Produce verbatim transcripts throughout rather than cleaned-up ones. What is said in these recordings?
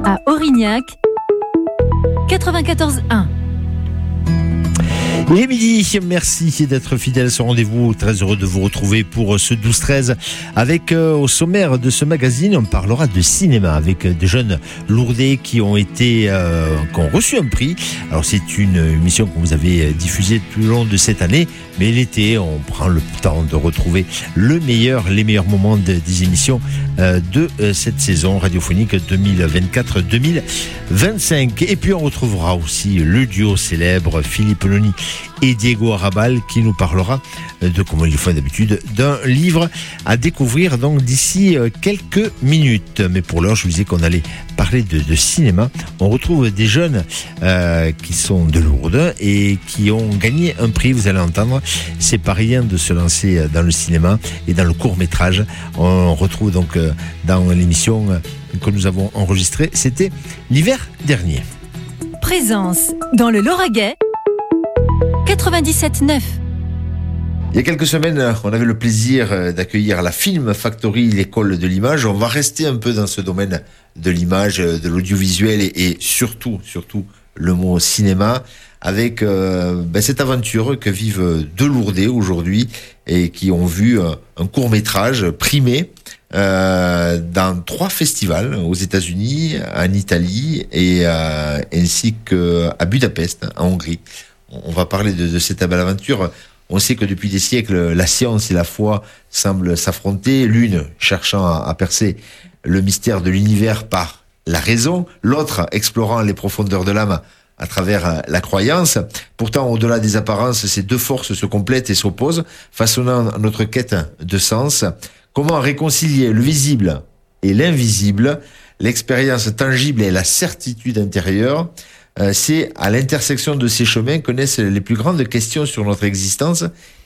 à Aurignac, quatre-vingt-quatorze un. Il est midi, merci d'être fidèle à ce rendez-vous. Très heureux de vous retrouver pour ce douze treize avec euh, au sommaire de ce magazine, on parlera de cinéma avec des jeunes lourdais qui ont été, euh, qui ont reçu un prix. Alors c'est une émission que vous avez diffusée tout le long de cette année, mais l'été, on prend le temps de retrouver le meilleur, les meilleurs moments de, des émissions euh, de euh, cette saison radiophonique deux mille vingt-quatre deux mille vingt-cinq. Et puis on retrouvera aussi le duo célèbre Philippe Loni et Diego Arrabal qui nous parlera de, comme ils le font d'habitude, d'un livre à découvrir donc d'ici quelques minutes. Mais pour l'heure, je vous disais qu'on allait parler de, de cinéma. On retrouve des jeunes euh, qui sont de Lourdes et qui ont gagné un prix, vous allez entendre. C'est pas rien de se lancer dans le cinéma et dans le court-métrage. On retrouve donc dans l'émission que nous avons enregistrée, c'était l'hiver dernier. Présence dans le Lauragais, quatre-vingt-dix-sept neuf. Il y a quelques semaines, on avait le plaisir d'accueillir la Film Factory, l'école de l'image. On va rester un peu dans ce domaine de l'image, de l'audiovisuel et, et surtout, surtout le mot cinéma, avec euh, ben, cette aventure que vivent deux Lourdais aujourd'hui et qui ont vu un, un court-métrage primé euh, dans trois festivals aux États-Unis, en Italie et euh, ainsi qu'à Budapest, en Hongrie. On va parler de, de cette belle aventure. On sait que depuis des siècles, la science et la foi semblent s'affronter, l'une cherchant à, à percer le mystère de l'univers par la raison, l'autre explorant les profondeurs de l'âme à travers la croyance. Pourtant, au-delà des apparences, ces deux forces se complètent et s'opposent, façonnant notre quête de sens. Comment réconcilier le visible et l'invisible, l'expérience tangible et la certitude intérieure? Euh, c'est à l'intersection de ces chemins que naissent les plus grandes questions sur notre existence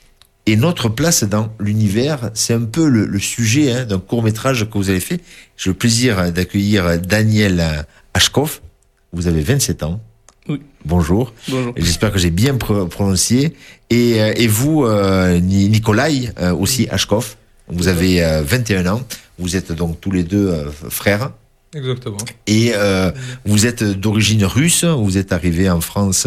et notre place dans l'univers. C'est un peu le, le sujet hein, d'un court-métrage que vous avez fait. J'ai le plaisir d'accueillir Daniel Ashkoff. Vous avez vingt-sept ans. Oui. Bonjour. Bonjour. Et j'espère que j'ai bien pr- prononcé. Et, et vous, euh, Nikolai, euh, aussi Ashkoff. Vous avez euh, vingt et un ans. Vous êtes donc tous les deux euh, frères. Exactement. Et euh, vous êtes d'origine russe, vous êtes arrivé en France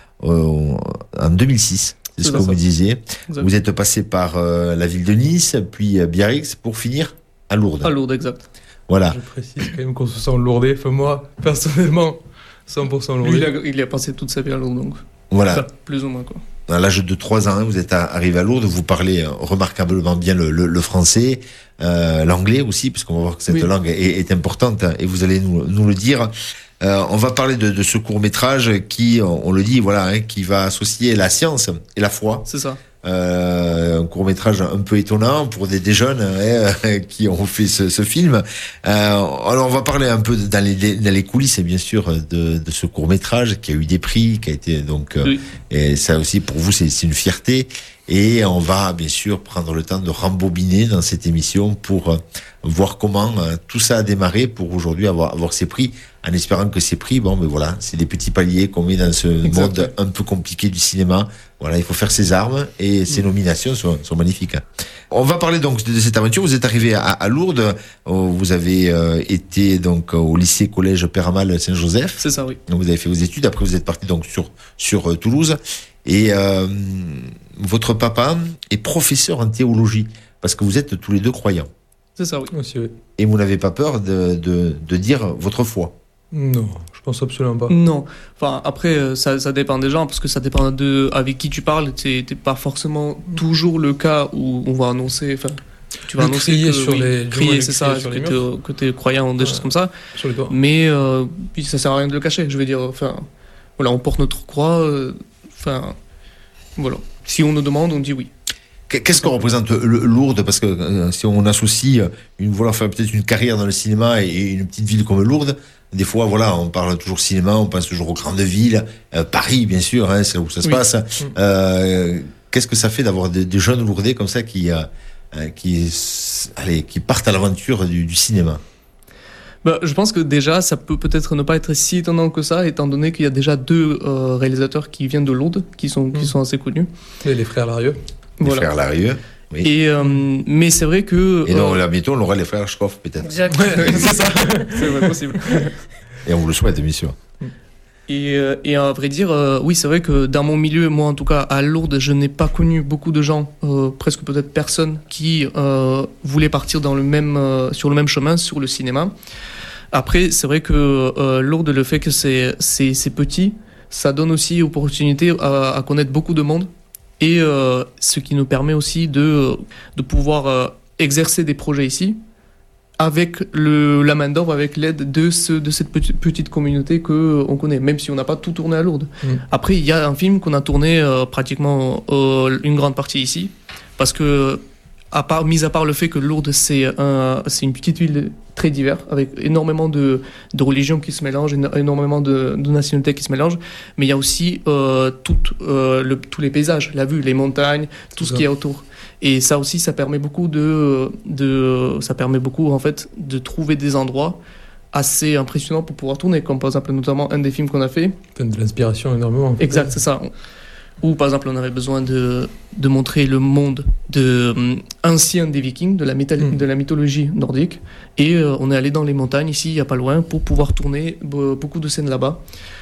euh, en deux mille six, c'est, c'est ce que ça. Vous me disiez. Exactement. Vous êtes passé par euh, la ville de Nice, puis euh, Biarritz, pour finir à Lourdes. À Lourdes, exact. Voilà. Je précise quand même qu'on se sent lourdé. Enfin, moi, personnellement, cent pour cent lourdé. Lui, il a, il a passé toute sa vie à Lourdes, donc. Voilà. Enfin, plus ou moins, quoi. À l'âge de trois ans, vous êtes arrivé à Lourdes, vous parlez remarquablement bien le, le, le français, euh, l'anglais aussi, parce qu'on va voir que cette oui. langue est, est importante, et vous allez nous, nous le dire. Euh, on va parler de, de ce court-métrage qui, on, on le dit, voilà, hein, qui va associer la science et la foi. C'est ça. Euh, un court-métrage un peu étonnant pour des, des jeunes hein, qui ont fait ce, ce film. Euh, alors on va parler un peu dans les, dans les coulisses, bien sûr, de, de ce court-métrage qui a eu des prix, qui a été donc, oui. et ça aussi pour vous c'est, c'est une fierté. Et on va bien sûr prendre le temps de rembobiner dans cette émission pour voir comment tout ça a démarré pour aujourd'hui avoir, avoir ces prix, en espérant que ces prix, bon, ben voilà, c'est des petits paliers qu'on met dans ce Exactement. Monde un peu compliqué du cinéma. Voilà, il faut faire ses armes et ces nominations sont, sont magnifiques. On va parler donc de cette aventure. Vous êtes arrivé à, à Lourdes, vous avez euh, été donc au lycée collège Peramal Saint-Joseph. C'est ça, oui. Donc vous avez fait vos études. Après vous êtes parti donc sur sur euh, Toulouse et euh, votre papa est professeur en théologie parce que vous êtes tous les deux croyants. C'est ça, oui. Aussi, oui. Et vous n'avez pas peur de de, de dire votre foi? Non, je pense absolument pas. Non, enfin après ça, ça dépend des gens parce que ça dépend de avec qui tu parles. C'est pas forcément toujours le cas où on va annoncer. Enfin, tu vas le annoncer crier que, sur oui, les crier, c'est ça, sur que les t'es, que t'es croyant, des ouais, choses comme ça. Sur les toits. Mais euh, puis ça sert à rien de le cacher. Je veux dire, enfin, voilà, on porte notre croix. Euh, enfin, voilà. Si on nous demande, on dit oui. Qu'est-ce qu'on représente Lourdes? Parce que euh, si on associe une, voilà, enfin, peut-être une carrière dans le cinéma et une petite ville comme Lourdes, des fois, voilà, on parle toujours cinéma, on pense toujours aux grandes villes, euh, Paris, bien sûr, hein, c'est là où ça se oui. passe. Euh, qu'est-ce que ça fait d'avoir des, des jeunes Lourdais comme ça qui, euh, qui, allez, qui partent à l'aventure du, du cinéma? Bah, je pense que déjà, ça peut peut-être ne pas être si étonnant que ça, étant donné qu'il y a déjà deux euh, réalisateurs qui viennent de Lourdes, qui sont, mmh. qui sont assez connus. Et les frères Larieux. Les voilà. frères Larieux. Oui. Et euh, mais c'est vrai que et donc euh... là bientôt on aura les frères Schkoff peut-être. Exact. c'est ça. C'est vrai, possible. Et on vous le souhaite, bien sûr. Et, euh, et à vrai dire, euh, oui, c'est vrai que dans mon milieu, moi en tout cas, à Lourdes, je n'ai pas connu beaucoup de gens, euh, presque peut-être personne, qui euh, voulaient partir dans le même, euh, sur le même chemin, sur le cinéma. Après, c'est vrai que euh, Lourdes, le fait que c'est, c'est, c'est petit, ça donne aussi opportunité à, à connaître beaucoup de monde. Et euh, ce qui nous permet aussi de, de pouvoir euh, exercer des projets ici, avec le, la main d'œuvre, avec l'aide de, ce, de cette petite, petite communauté qu'on connaît, même si on n'a pas tout tourné à Lourdes. Mmh. Après, il y a un film qu'on a tourné euh, pratiquement euh, une grande partie ici, parce que, à part, mis à part le fait que Lourdes, c'est, un, c'est une petite ville très diverse, avec énormément de, de religions qui se mélangent, énormément de, de nationalités qui se mélangent, mais il y a aussi euh, tout, euh, le, tous les paysages, la vue, les montagnes, tout ce qui est autour. Et ça aussi, ça permet beaucoup de, de, ça permet beaucoup en fait de trouver des endroits assez impressionnants pour pouvoir tourner, comme par exemple notamment un des films qu'on a fait. T'as de l'inspiration énormément. En fait. Exact, c'est ça. Où par exemple on avait besoin de, de montrer le monde de, um, ancien des Vikings, de la, mythal- mmh. de la mythologie nordique, et euh, on est allé dans les montagnes ici, il y a pas loin, pour pouvoir tourner b- beaucoup de scènes là-bas.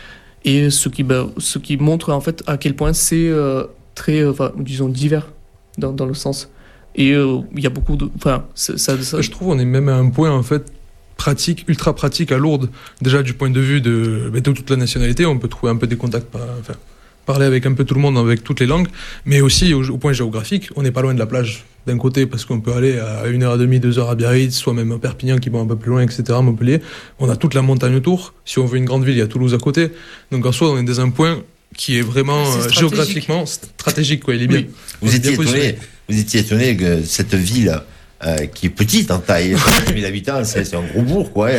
Et ce qui, bah, ce qui montre en fait à quel point c'est euh, très, euh, disons, divers. Dans, dans le sens. Et il euh, y a beaucoup de. Enfin, ça, ça... Je trouve on est même à un point, en fait, pratique, ultra pratique à Lourdes. Déjà, du point de vue de, de toute la nationalité, on peut trouver un peu des contacts, par, enfin, parler avec un peu tout le monde, avec toutes les langues, mais aussi au, au point géographique, on n'est pas loin de la plage, d'un côté, parce qu'on peut aller à une heure et demie, deux heures à Biarritz, soit même à Perpignan, qui va un peu plus loin, et cetera, Montpellier. On a toute la montagne autour. Si on veut une grande ville, il y a Toulouse à côté. Donc, en soi, on est dans un point qui est vraiment c'est euh, géographiquement stratégique, quoi. Il est bien. Oui. Vous, étiez étonné, vous étiez étonné que cette ville, euh, qui est petite en taille, trente mille habitants, c'est, c'est un gros bourg, quoi.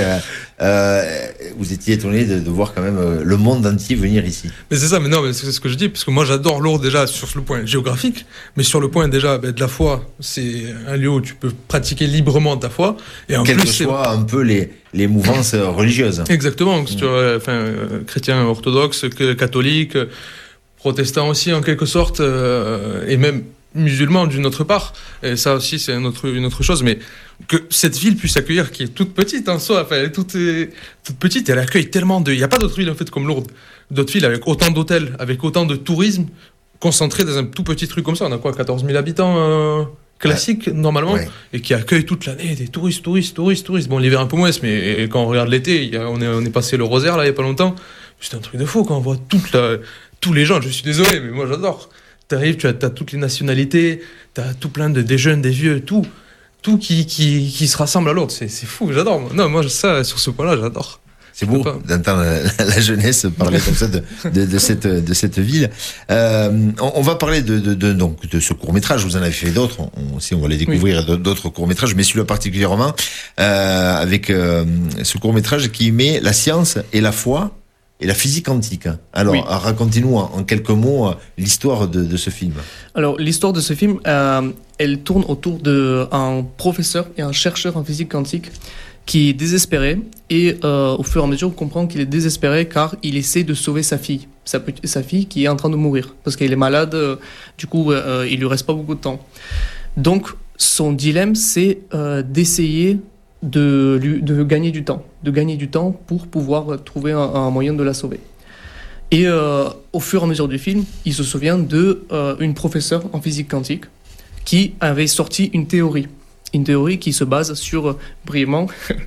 Euh, vous étiez étonné de, de voir quand même le monde entier venir ici. Mais c'est ça, mais non, mais c'est ce que je dis, parce que moi j'adore Lourdes déjà sur le point géographique, mais sur le point déjà ben, de la foi, c'est un lieu où tu peux pratiquer librement ta foi. Et en Quelles plus, que soient un peu les, les mouvances religieuses. Exactement, que ce soit enfin, euh, chrétien orthodoxe, catholique, protestant aussi en quelque sorte, euh, et même musulmans d'une autre part, et ça aussi c'est une autre, une autre chose, mais que cette ville puisse accueillir, qui est toute petite en soi, enfin elle est toute, est, toute petite, elle accueille tellement de... Il n'y a pas d'autres villes en fait comme Lourdes, d'autres villes avec autant d'hôtels, avec autant de tourisme, concentré dans un tout petit truc comme ça, on a quoi, quatorze mille habitants euh, classiques ouais. normalement, ouais. et qui accueille toute l'année des touristes, touristes, touristes, touristes, bon l'hiver un peu moins, mais quand on regarde l'été, il y a, on, est, on est passé le Rosaire là il n'y a pas longtemps, c'est un truc de fou quand on voit toute la, tous les gens, je suis désolé, mais moi j'adore. T'arrives, tu as, t'as toutes les nationalités, t'as tout plein de, des jeunes, des vieux, tout, tout qui, qui, qui se rassemble à Lourdes. C'est, c'est fou, j'adore. Non, moi, ça, sur ce point-là, j'adore. C'est beau d'entendre la jeunesse parler comme ça de, de, de, cette, de cette ville. Euh, on, on va parler de, de, de, donc, de ce court-métrage. Vous en avez fait d'autres. On, aussi, on va les découvrir, oui. d'autres courts-métrages, mais celui-là particulièrement, euh, avec euh, ce court-métrage qui met la science et la foi et la physique quantique. Alors, oui. racontez-nous en, en quelques mots l'histoire de, de ce film. Alors, l'histoire de ce film, euh, elle tourne autour d'un professeur et un chercheur en physique quantique qui est désespéré et euh, au fur et à mesure, on comprend qu'il est désespéré car il essaie de sauver sa fille, sa, sa fille qui est en train de mourir parce qu'elle est malade, euh, du coup, euh, il lui reste pas beaucoup de temps. Donc, son dilemme, c'est euh, d'essayer De, de gagner du temps, de gagner du temps pour pouvoir trouver un, un moyen de la sauver. Et euh, au fur et à mesure du film, il se souvient de euh, une professeure en physique quantique qui avait sorti une théorie, une théorie qui se base sur brièvement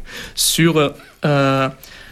sur euh,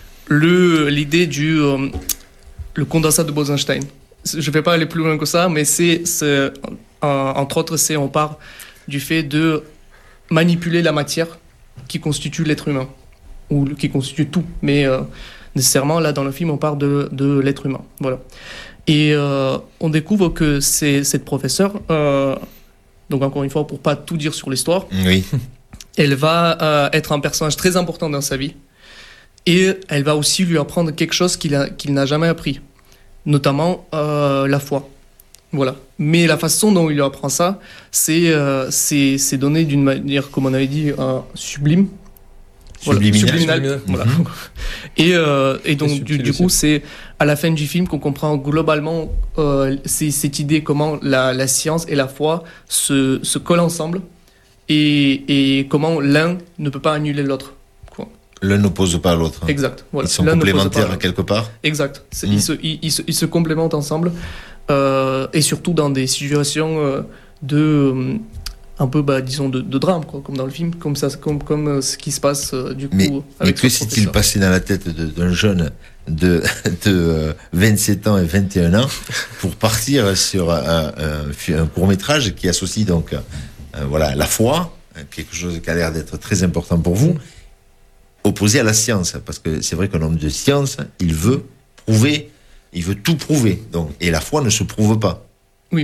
le l'idée du euh, le condensat de Bose-Einstein. Je ne vais pas aller plus loin que ça, mais c'est, c'est euh, entre autres, c'est on part du fait de manipuler la matière qui constitue l'être humain, ou qui constitue tout, mais euh, nécessairement, là, dans le film, on parle de, de l'être humain, voilà. Et euh, on découvre que c'est cette professeure, euh, donc encore une fois, pour pas tout dire sur l'histoire, oui. elle va euh, être un personnage très important dans sa vie, et elle va aussi lui apprendre quelque chose qu'il, a, qu'il n'a jamais appris, notamment euh, la foi. Voilà. Mais la façon dont il lui apprend ça, c'est, euh, c'est, c'est donné d'une manière, comme on avait dit, euh, sublime. Subliminal. Voilà, subliminal. Voilà. Mm-hmm. Et, euh, et donc, du, du coup, c'est à la fin du film qu'on comprend globalement euh, c'est, cette idée, comment la, la science et la foi se, se collent ensemble et, et comment l'un ne peut pas annuler l'autre. Quoi. L'un n'oppose pas à l'autre. Exact. Voilà. Ils sont L'un complémentaires quelque part. Exact. C'est, Mmh. ils, se, ils, ils, se, ils se complémentent ensemble euh, et surtout dans des situations euh, de euh, un peu, bah, disons, de, de drame, quoi, comme dans le film, comme ça, comme comme euh, ce qui se passe euh, du coup. Mais, avec mais que ce s'est-il professeur. passé dans la tête de- d'un jeune de, de euh, vingt-sept ans et vingt et un ans pour partir sur un, un, un court-métrage qui associe donc euh, voilà, la foi, quelque chose qui a l'air d'être très important pour vous, opposé à la science, parce que c'est vrai qu'un homme de science, il veut prouver, il veut tout prouver, donc, et la foi ne se prouve pas. Oui.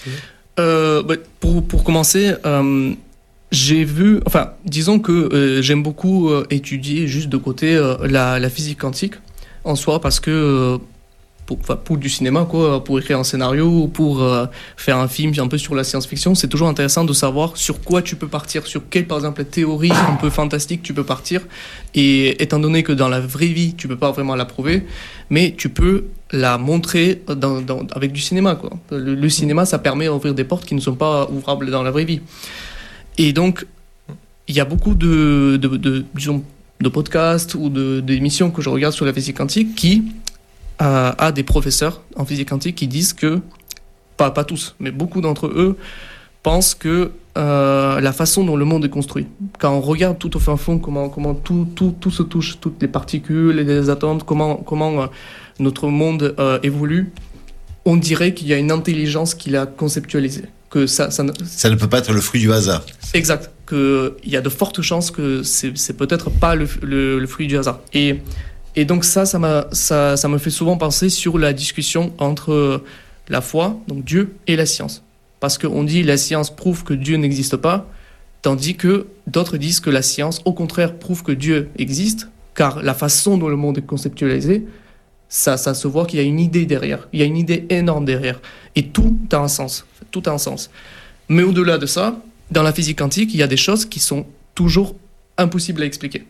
Euh, bah, pour, pour commencer, euh, j'ai vu, enfin, disons que euh, j'aime beaucoup euh, étudier juste de côté euh, la, la physique quantique en soi, parce que euh, pour, enfin, pour du cinéma, quoi, pour écrire un scénario ou pour euh, faire un film un peu sur la science-fiction, c'est toujours intéressant de savoir sur quoi tu peux partir, sur quelle, par exemple, théorie un peu fantastique tu peux partir. Et étant donné que dans la vraie vie, tu peux pas vraiment la prouver, mais tu peux la montrer dans, dans, avec du cinéma, quoi. Le, le cinéma, ça permet d'ouvrir des portes qui ne sont pas ouvrables dans la vraie vie. Et donc, il y a beaucoup de, de, de, disons, de podcasts ou de, d'émissions que je regarde sur la physique quantique qui euh, a des professeurs en physique quantique qui disent que, pas, pas tous, mais beaucoup d'entre eux pensent que euh, la façon dont le monde est construit, quand on regarde tout au fin fond, comment, comment tout, tout, tout se touche, toutes les particules et les atomes, comment, comment euh, notre monde euh, évolue, on dirait qu'il y a une intelligence qui l'a conceptualisé. Que ça, ça ne... Ça ne peut pas être le fruit du hasard. Exact. Qu'il y a de fortes chances que c'est, c'est peut-être pas le, le, le fruit du hasard. Et, et donc ça, ça, m'a, ça, ça me fait souvent penser sur la discussion entre la foi, donc Dieu, et la science. Parce qu'on dit la science prouve que Dieu n'existe pas, tandis que d'autres disent que la science, au contraire, prouve que Dieu existe, car la façon dont le monde est conceptualisé, ça, ça se voit qu'il y a une idée derrière. Il y a une idée énorme derrière. Et tout a un sens. Tout a un sens. Mais au-delà de ça, dans la physique quantique, il y a des choses qui sont toujours impossibles à expliquer.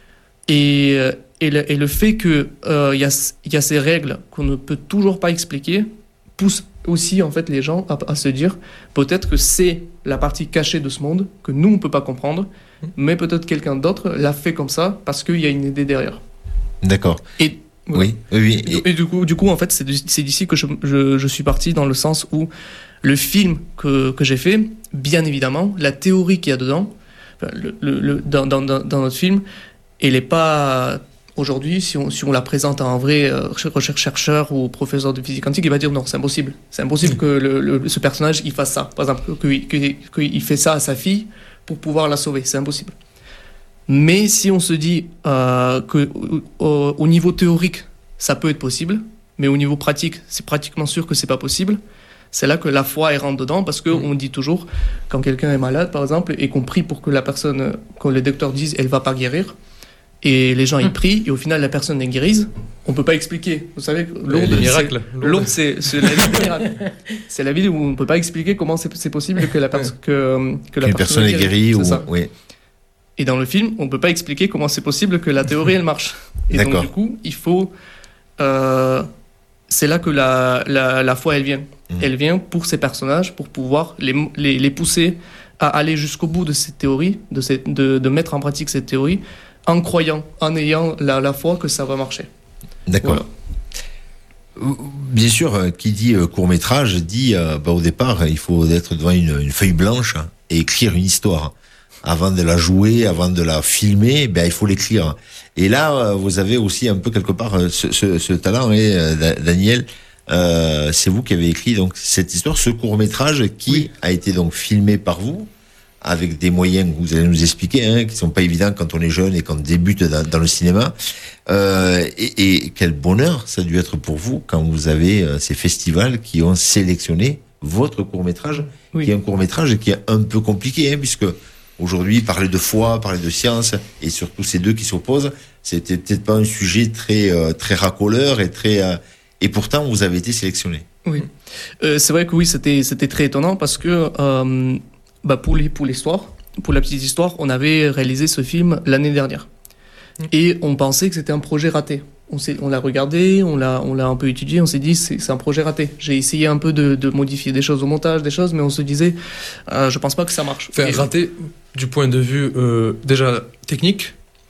Et, et, le, et le fait qu'il euh, y, y a ces règles qu'on ne peut toujours pas expliquer pousse aussi en fait les gens à, à se dire peut-être que c'est la partie cachée de ce monde que nous on peut pas comprendre, mais peut-être quelqu'un d'autre l'a fait comme ça parce qu'il y a une idée derrière. D'accord. Et oui, oui, oui. Et, et du coup, du coup, en fait, c'est, c'est d'ici que je, je, je suis parti dans le sens où le film que, que j'ai fait, bien évidemment, la théorie qu'il y a dedans, enfin, le, le, le, dans, dans, dans notre film, elle n'est pas aujourd'hui, si on, si on la présente à un vrai euh, chercheur ou professeur de physique quantique, il va dire non, c'est impossible. C'est impossible que le, le, ce personnage il fasse ça. Par exemple, qu'il que, que, qu'il fait ça à sa fille pour pouvoir la sauver. C'est impossible. Mais si on se dit euh, que au, au niveau théorique, ça peut être possible, mais au niveau pratique, c'est pratiquement sûr que c'est pas possible, c'est là que la foi elle rentre dedans, parce que mmh. on dit toujours, quand quelqu'un est malade, par exemple, et qu'on prie pour que la personne, quand les docteurs disent elle va pas guérir, et les gens mmh. ils prient, et au final la personne est guérise, on peut pas expliquer. Vous savez, Lourdes, les miracles. C'est, Lourdes, c'est, c'est la ville des miracles. C'est la ville où on peut pas expliquer comment c'est, c'est possible que la, pers- que, que la Qu'une personne est guérie. Ou... Ça. Oui. Et dans le film, on ne peut pas expliquer comment c'est possible que la théorie, elle marche. Et D'accord. donc, du coup, il faut... Euh, c'est là que la, la, la foi, elle vient. Mmh. Elle vient pour ces personnages, pour pouvoir les, les, les pousser à aller jusqu'au bout de cette théorie, de, cette, de, de mettre en pratique cette théorie, en croyant, en ayant la, la foi que ça va marcher. D'accord. Voilà. Bien sûr, qui dit court-métrage dit, euh, bah, au départ, il faut être devant une, une feuille blanche et écrire une histoire. Avant de la jouer, avant de la filmer, ben il faut l'écrire. Et là, vous avez aussi un peu quelque part ce, ce, ce talent, hein, Daniel. Euh, c'est vous qui avez écrit donc cette histoire, ce court métrage qui oui. a été donc filmé par vous avec des moyens que vous allez nous expliquer, hein, qui sont pas évidents quand on est jeune et qu'on débute dans, dans le cinéma. Euh, et, et quel bonheur ça a dû être pour vous quand vous avez euh, ces festivals qui ont sélectionné votre court métrage, oui. qui est un court métrage qui est un peu compliqué, hein, puisque aujourd'hui, parler de foi, parler de science, et surtout ces deux qui s'opposent, c'était peut-être pas un sujet très euh, très racoleur et très euh, et pourtant vous avez été sélectionné. Oui, euh, c'est vrai que oui, c'était c'était très étonnant parce que euh, bah pour les pour l'histoire, pour la petite histoire, on avait réalisé ce film l'année dernière mmh. et on pensait que c'était un projet raté. On, s'est, on l'a regardé, on l'a, on l'a un peu étudié, on s'est dit c'est, c'est un projet raté. J'ai essayé un peu de, de modifier des choses au montage, des choses, mais on se disait euh, je pense pas que ça marche. Enfin, et... raté du point de vue euh, déjà technique,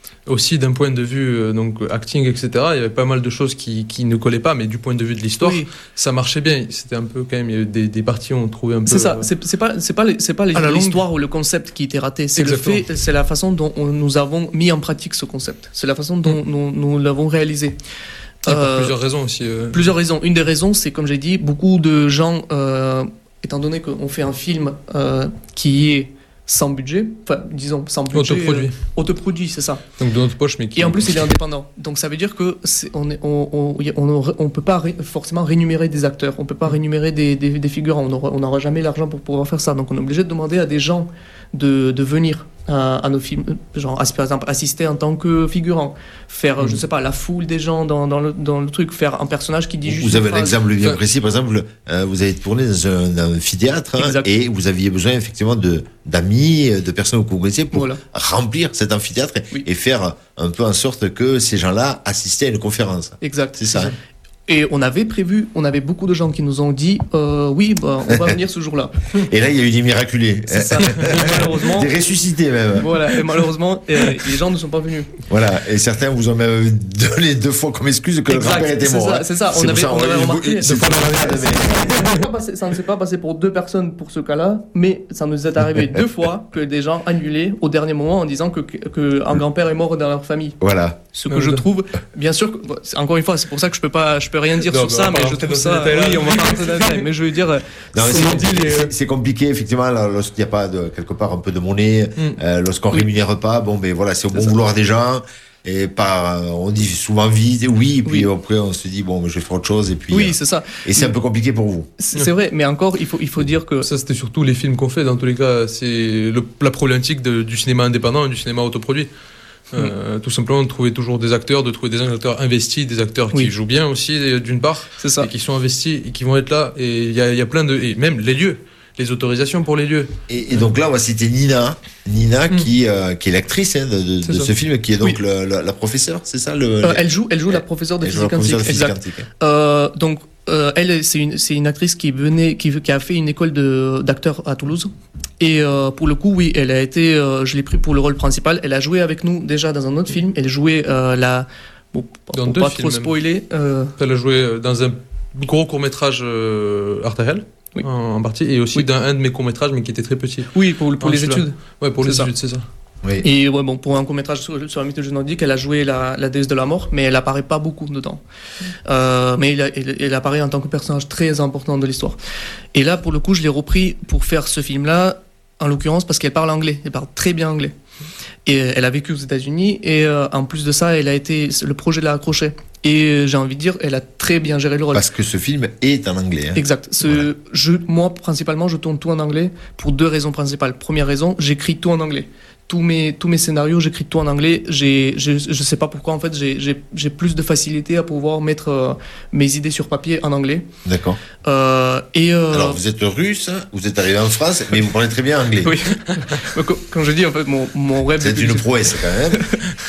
Aussi d'un point de vue euh, donc acting, et cetera. Il y avait pas mal de choses qui, qui ne collaient pas, mais du point de vue de l'histoire, Oui. ça marchait bien. C'était un peu quand même il y avait des, des parties où on trouvait un peu. C'est ça, c'est, c'est pas, c'est pas, les- c'est pas les- À la longue. l'histoire ou le concept qui était raté, c'est le Exactement. fait, c'est la façon dont on- nous avons mis en pratique ce concept, c'est la façon dont nous, nous l'avons réalisé. Et pour Euh, plusieurs raisons aussi. euh. Plusieurs raisons. Une des raisons, c'est comme j'ai dit, beaucoup de gens, euh, étant donné qu'on fait un film euh, qui est sans budget, enfin disons sans budget, Autoproduit. euh, autoproduit, c'est ça. Donc de notre poche, mais qui. Et en plus, il est indépendant. Donc ça veut dire que c'est, on est, on, on, on, on peut pas ré- forcément rémunérer des acteurs, on peut pas rémunérer des, des, des figurants, on n'aura on n'aura jamais l'argent pour pouvoir faire ça. Donc on est obligé de demander à des gens de, de venir à, à nos films, genre as- par exemple assister en tant que figurant, faire, Mhm. je sais pas, la foule des gens dans, dans, le, dans le truc, faire un personnage qui dit juste Vous une avez un phrase. exemple bien Enfin- précis, par exemple, euh, vous avez tourné dans un, un amphithéâtre hein, Exact. et vous aviez besoin effectivement de d'amis, de personnes que vous connaissez pour Voilà. remplir cet amphithéâtre et- Oui. et faire un peu en sorte que ces gens-là assistaient à une conférence. Exact. C'est ça. hein. Et on avait prévu, on avait beaucoup de gens qui nous ont dit, euh, oui, bah, on va venir ce jour-là. Et là, il y a eu des miraculés. C'est ça. Et malheureusement, Des ressuscités même. voilà, et malheureusement, euh, les gens ne sont pas venus. Voilà. Et certains vous ont même donné deux fois comme excuse que le Exact, grand-père était c'est mort. ça, hein. c'est ça. On pour avait- on avait vous- remarqué. c'est pas malade, mais- Ça ne s'est pas passé- ça ne s'est pas passé pour deux personnes pour ce cas-là, mais ça nous est arrivé deux fois que des gens annulaient au dernier moment en disant que, que, que un grand-père est mort dans leur famille. Voilà. Ce que je trouve, bien sûr, que- bon, c'est- encore une fois, c'est pour ça que je peux pas, je peux rien dire Non, sur mais on ça, va mais pas je rentrer trouve dans ça. ces détails-là. Oui, on va pas rentrer dans les détails, mais je veux dire, Non, mais c'est- c'est, c'est- c'est compliqué, effectivement, là, lorsqu'il n'y a pas de, quelque part un peu de monnaie, Mm. euh, lorsqu'on Oui. rémunère pas, bon, ben voilà, c'est au bon ça. vouloir des gens, et pas, on dit souvent vite, oui, et puis Oui. après, on se dit, bon, je vais faire autre chose, et puis, oui, euh, c'est ça. et c'est un peu compliqué pour vous. C'est c'est vrai, mais encore, il faut, il faut dire que Ça, c'était surtout les films qu'on fait. Dans tous les cas, c'est le- la problématique de- du cinéma indépendant et du cinéma autoproduit. Euh, Tout simplement, de trouver toujours des acteurs, de trouver des acteurs investis, des acteurs qui Oui. jouent bien aussi, euh, d'une part, c'est ça. et qui sont investis et qui vont être là. Et il y a, il y a plein de. Et même les lieux, les autorisations pour les lieux. Et, et donc là, on va citer Nina, Nina Mm. qui, euh, qui est l'actrice hein, de, de, C'est de ça. ce film, qui est donc Oui. le- la, la professeure, c'est ça le, Euh, elle joue, elle joue la professeure de elle joue la physique professeure de quantique. physique Exact. quantique. Euh, donc, euh, elle, c'est une, c'est une actrice qui venait, qui, qui a fait une école de, d'acteurs à Toulouse. Et euh, pour le coup, oui, elle a été, euh, je l'ai pris pour le rôle principal. Elle a joué avec nous déjà dans un autre film. Elle jouait euh, la, bon, Dans pour deux pas films trop même. spoiler. Euh, Elle a joué euh, dans un gros court-métrage euh, artériel, Oui. en, en partie, et aussi Oui. dans un de mes courts-métrages, mais qui était très petit. oui, pour, pour Ah, les celui-là. études. Ouais, pour C'est les ça. études, c'est ça. Oui. Et ouais, bon, pour un court-métrage sur, sur la mythologie nordique, elle a joué la, la déesse de la mort, mais elle apparaît pas beaucoup dedans. Euh, mais elle, elle, elle apparaît en tant que personnage très important de l'histoire. Et là, pour le coup, je l'ai repris pour faire ce film-là, en l'occurrence parce qu'elle parle anglais. Elle parle très bien anglais. Et elle a vécu aux États-Unis, et euh, en plus de ça, elle a été, le projet l'a accroché. Et euh, j'ai envie de dire, elle a très bien géré le rôle. Parce que ce film est en anglais. hein. Exact. Ce, Voilà. je, moi, principalement, je tourne tout en anglais pour deux raisons principales. Première raison, j'écris tout en anglais. Tous mes, tous mes scénarios, j'écris tout en anglais. J'ai, je, je sais pas pourquoi, en fait, j'ai, j'ai, j'ai plus de facilité à pouvoir mettre euh, mes idées sur papier en anglais. D'accord. Euh, et euh, Alors, vous êtes russe, vous êtes arrivé en France, mais vous parlez très bien anglais. oui. Quand- Quand je dis, en fait, mon, mon rêve. C'est depuis une que j'ai- prouesse quand même.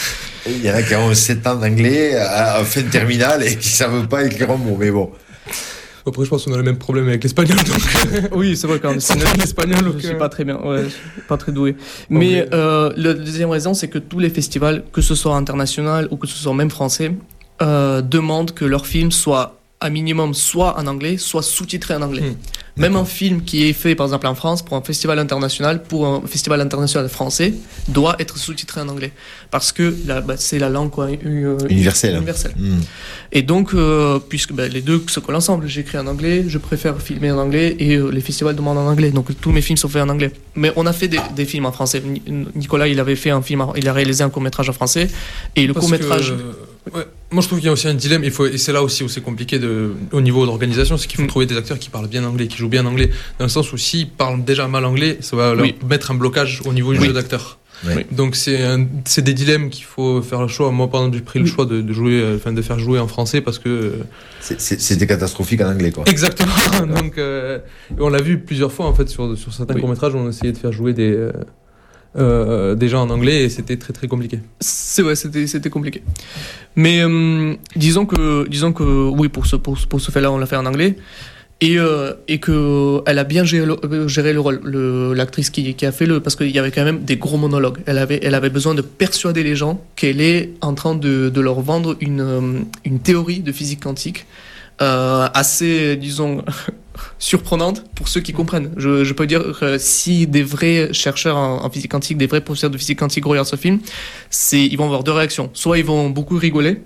Il y en a qui ont sept ans d'anglais à, à fin de terminale et qui ne savent pas écrire un mot, mais bon. Après, je pense qu'on a le même problème avec l'espagnol. Donc... Oui, c'est vrai quand même. C'est un espagnol. Je donc, suis euh, pas très bien, ouais, je suis pas très doué. Mais euh, la deuxième raison, c'est que tous les festivals, que ce soit international ou que ce soit même français, euh, demandent que leur film soit à minimum soit en anglais, soit sous-titré en anglais. Hmm. Même un film qui est fait, par exemple, en France, pour un festival international, pour un festival international français, doit être sous-titré en anglais. Parce que la, bah, c'est la langue quoi, euh, Universel. universelle. Hmm. Et donc, euh, puisque bah, les deux se collent ensemble, j'écris en anglais, je préfère filmer en anglais, et euh, les festivals demandent en anglais. Donc tous mes films sont faits en anglais. Mais on a fait des, des films en français. Ni- Nicolas, il avait fait un film, en- il a réalisé un court-métrage en français. Et le Parce court-métrage... que, euh, ouais, moi, je trouve qu'il y a aussi un dilemme, il faut, et c'est là aussi où c'est compliqué de, au niveau de l'organisation, c'est qu'il faut Mm. trouver des acteurs qui parlent bien anglais, qui jouent bien anglais, dans le sens où s'ils parlent déjà mal anglais, ça va leur Oui. mettre un blocage au niveau du Oui. jeu d'acteur. Oui. Donc c'est un- c'est des dilemmes qu'il faut faire le choix. Moi, par exemple, j'ai pris le Oui. choix de, de jouer, euh, enfin de faire jouer en français parce que euh, C'est- c'est- C'était catastrophique en anglais, quoi. exactement. Donc euh, on l'a vu plusieurs fois en fait sur sur certains Oui. courts métrages, on essayait de faire jouer des euh, euh, des gens en anglais et c'était très très compliqué. C'est vrai, c'était c'était compliqué. Mais euh, disons que disons que oui, pour ce pour, ce- pour ce fait-là, on l'a fait en anglais. et euh, et que elle a bien géré le, géré le rôle, le, l'actrice qui qui a fait le, parce qu'il y avait quand même des gros monologues. Elle avait elle avait besoin de persuader les gens qu'elle est en train de de leur vendre une une théorie de physique quantique euh, assez, disons, surprenante pour ceux qui comprennent. Je, je peux dire que si des vrais chercheurs en, en physique quantique, des vrais professeurs de physique quantique regardent ce film, c'est, ils vont avoir deux réactions. Soit ils vont beaucoup rigoler,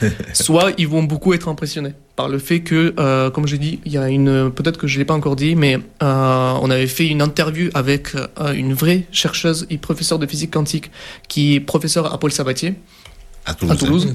soit ils vont beaucoup être impressionnés par le fait que, euh, comme j'ai dit, il y a une, peut-être que je l'ai pas encore dit, mais euh, on avait fait une interview avec euh, une vraie chercheuse et professeure de physique quantique qui est professeure à Paul Sabatier. À Toulouse. À Toulouse.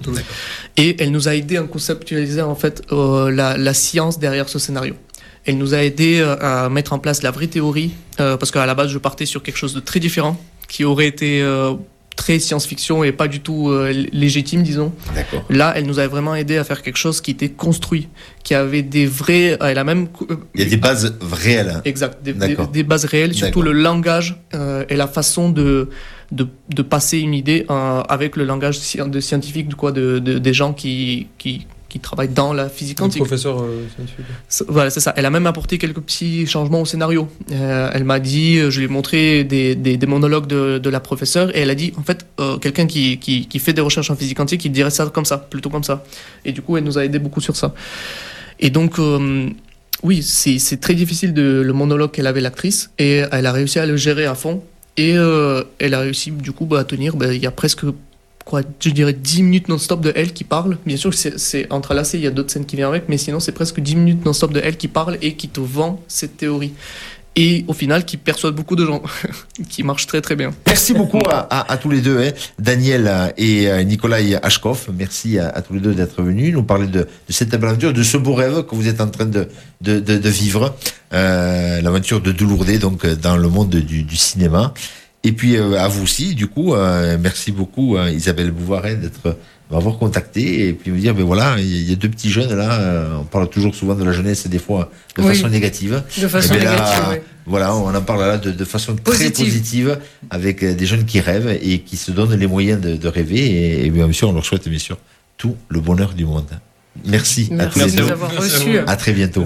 Et elle nous a aidé à conceptualiser en fait euh, la, la science derrière ce scénario. Elle nous a aidé euh, à mettre en place la vraie théorie, euh, parce qu'à la base je partais sur quelque chose de très différent, qui aurait été euh, très science-fiction et pas du tout euh, légitime, disons. D'accord. Là, elle nous a vraiment aidé à faire quelque chose qui était construit, qui avait des vrais... Elle a même... Il y a des bases réelles. Exact, des, des, des bases réelles, surtout D'accord. le langage euh, et la façon de... De, de passer une idée euh, avec le langage de scientifique de quoi, de, de, des gens qui, qui, qui travaillent dans la physique quantique. Le professeur euh, scientifique. C'est, voilà, c'est ça. Elle a même apporté quelques petits changements au scénario. Euh, elle m'a dit, je lui ai montré des, des, des monologues de, de la professeure et elle a dit, en fait, euh, quelqu'un qui, qui, qui fait des recherches en physique quantique, il dirait ça comme ça, plutôt comme ça. Et du coup, elle nous a aidé beaucoup sur ça. Et donc... Euh, oui, c'est, c'est très difficile de, le monologue qu'elle avait l'actrice et elle a réussi à le gérer à fond. Et euh, elle a réussi du coup bah, à tenir, bah, il y a presque, quoi, je dirais dix minutes non-stop de elle qui parle. Bien sûr, c'est, c'est entrelacé, il y a d'autres scènes qui viennent avec, mais sinon c'est presque dix minutes non-stop de elle qui parle et qui te vend cette théorie. Et au final, qui persuade beaucoup de gens, qui marche très très bien. Merci beaucoup à, à, à tous les deux, hein, Daniel et Nikolai Hachkov. Merci à, à tous les deux d'être venus nous parler de, de cette aventure, de ce beau rêve que vous êtes en train de, de, de, de vivre, euh, l'aventure de Delourdé, donc dans le monde du, du cinéma. Et puis euh, à vous aussi, du coup, euh, merci beaucoup hein, Isabelle Bouvaret d'être m'avoir contacté et puis me dire ben voilà il y a deux petits jeunes là, euh, on parle toujours souvent de la jeunesse et des fois de oui. façon négative. De façon ben négative, là, oui. Voilà, on en parle là de, de façon positive. très positive avec des jeunes qui rêvent et qui se donnent les moyens de, de rêver et, et bien sûr on leur souhaite bien sûr tout le bonheur du monde. Merci, Merci à tous les deux. de nous avoir reçus. À très bientôt.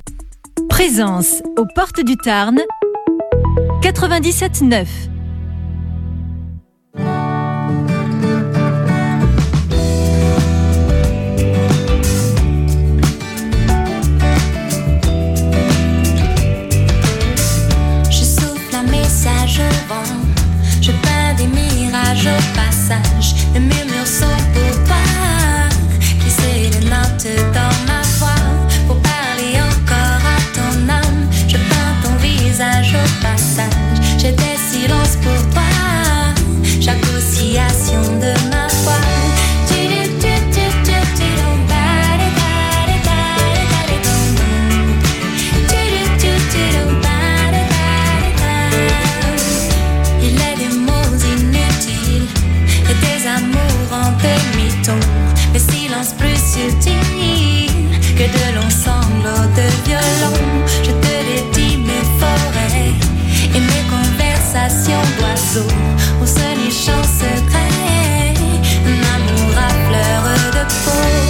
Présence aux portes du Tarn quatre-vingt-dix-sept neuf. Je peins des mirages au passage. Les murmures sont pour toi. Glisser les notes dans ma voix pour parler encore à ton âme. Je peins ton visage au passage. J'ai des silences pour toi. Chaque oscillation de ma voix. Mais silence plus subtil que de longs sanglots de violon. Je te l'ai dit, mes forêts et mes conversations d'oiseaux où se niche en secret un amour à fleur de peau.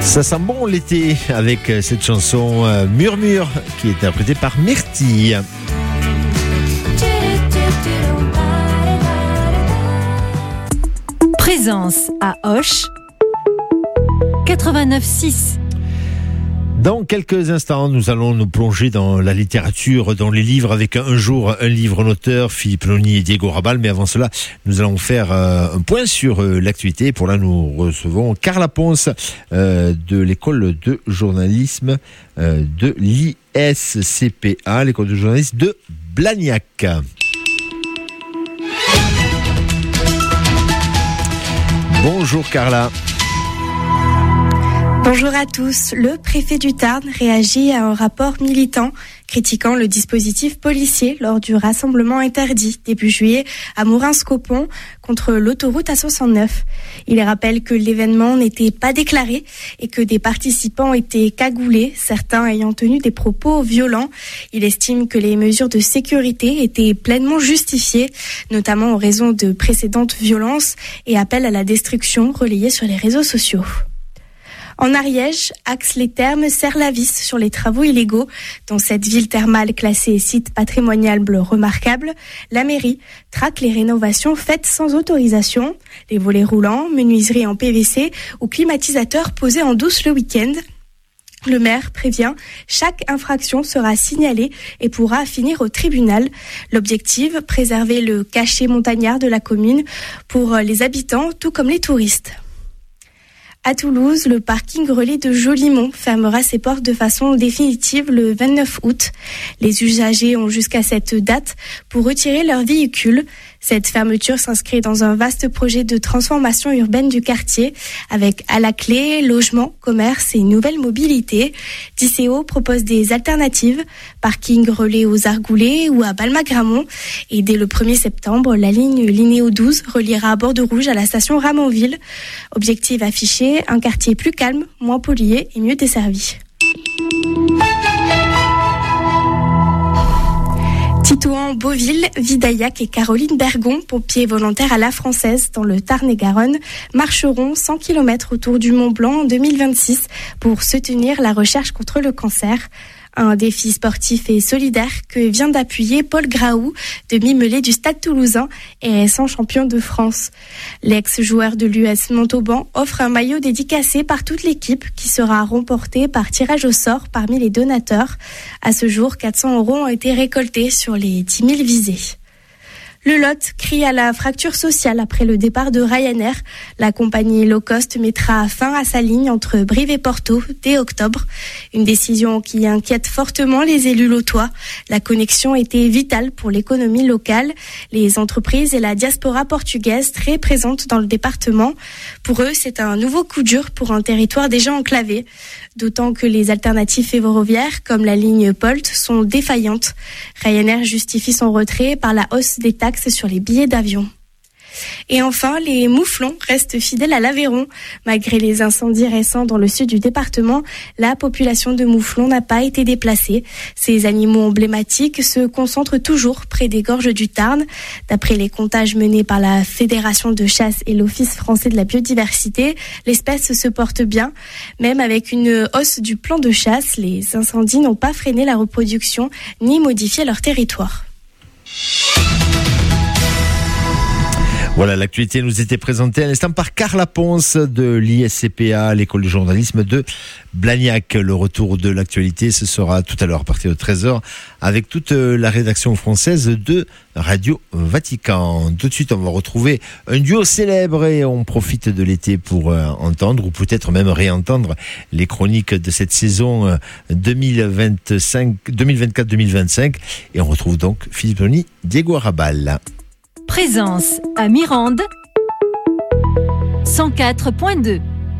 Ça sent bon l'été avec cette chanson euh, Murmure qui est interprétée par Myrtille. Présence à Auch quatre-vingt-neuf six. Dans quelques instants, nous allons nous plonger dans la littérature, dans les livres, avec un jour un livre, un auteur, Philippe Noni et Diego Rabal. Mais avant cela, nous allons faire euh, un point sur euh, l'actualité. Pour là, nous recevons Carla Ponce euh, de l'école de journalisme euh, de l'I S C P A, l'école de journalisme de Blagnac. Bonjour Carla. Bonjour à tous. Le préfet du Tarn réagit à un rapport militant critiquant le dispositif policier lors du rassemblement interdit début juillet à Mourins-Copon contre l'autoroute A soixante-neuf. Il rappelle que l'événement n'était pas déclaré et que des participants étaient cagoulés, certains ayant tenu des propos violents. Il estime que les mesures de sécurité étaient pleinement justifiées, notamment en raison de précédentes violences, et appelle à la destruction relayée sur les réseaux sociaux. En Ariège, Ax-les-Thermes serre la vis sur les travaux illégaux. Dans cette ville thermale classée site patrimonial remarquable, la mairie traque les rénovations faites sans autorisation. Les volets roulants, menuiseries en P V C ou climatisateurs posés en douce le week-end. Le maire prévient, chaque infraction sera signalée et pourra finir au tribunal. L'objectif, préserver le cachet montagnard de la commune pour les habitants tout comme les touristes. À Toulouse, le parking relais de Jolimont fermera ses portes de façon définitive le vingt-neuf août. Les usagers ont jusqu'à cette date pour retirer leur véhicule. Cette fermeture s'inscrit dans un vaste projet de transformation urbaine du quartier avec à la clé logement, commerce et nouvelles mobilités. Dicéo propose des alternatives, parking relais aux Argoulets ou à Balma-Gramont. Et dès le premier septembre, la ligne Linéo douze reliera à Bordeaux-Rouge à la station Ramonville. Objectif affiché, un quartier plus calme, moins pollué et mieux desservi. Titouan Beauville, Vidaillac et Caroline Bergon, pompiers volontaires à la Française dans le Tarn-et-Garonne, marcheront cent kilomètres autour du Mont Blanc en deux mille vingt-six pour soutenir la recherche contre le cancer. Un défi sportif et solidaire que vient d'appuyer Paul Graou de Mimelé du Stade Toulousain et récent champion de France. L'ex-joueur de l'U S Montauban offre un maillot dédicacé par toute l'équipe qui sera remporté par tirage au sort parmi les donateurs. À ce jour, quatre cents euros ont été récoltés sur les dix mille visés. Le Lot crie à la fracture sociale après le départ de Ryanair. La compagnie low cost mettra fin à sa ligne entre Brive et Porto dès octobre. Une décision qui inquiète fortement les élus lotois. La connexion était vitale pour l'économie locale, les entreprises et la diaspora portugaise très présente dans le département. Pour eux, c'est un nouveau coup dur pour un territoire déjà enclavé. D'autant que les alternatives ferroviaires, comme la ligne Polt, sont défaillantes. Ryanair justifie son retrait par la hausse des taxes sur les billets d'avion. Et enfin, les mouflons restent fidèles à l'Aveyron. Malgré les incendies récents dans le sud du département, la population de mouflons n'a pas été déplacée. Ces animaux emblématiques se concentrent toujours près des gorges du Tarn. D'après les comptages menés par la Fédération de chasse et l'Office français de la biodiversité, l'espèce se porte bien. Même avec une hausse du plan de chasse, les incendies n'ont pas freiné la reproduction ni modifié leur territoire. Voilà, l'actualité nous était présentée à l'instant par Carla Ponce de l'I S C P A, l'école de journalisme de Blagnac. Le retour de l'actualité, ce sera tout à l'heure à partir de treize heures avec toute la rédaction française de Radio Vatican. Tout de suite, on va retrouver un duo célèbre et on profite de l'été pour euh, entendre ou peut-être même réentendre les chroniques de cette saison euh, deux mille vingt-cinq, deux mille vingt-quatre deux mille vingt-cinq et on retrouve donc Philippe Noni, Diego Rabal. Présence à Mirande cent quatre point deux.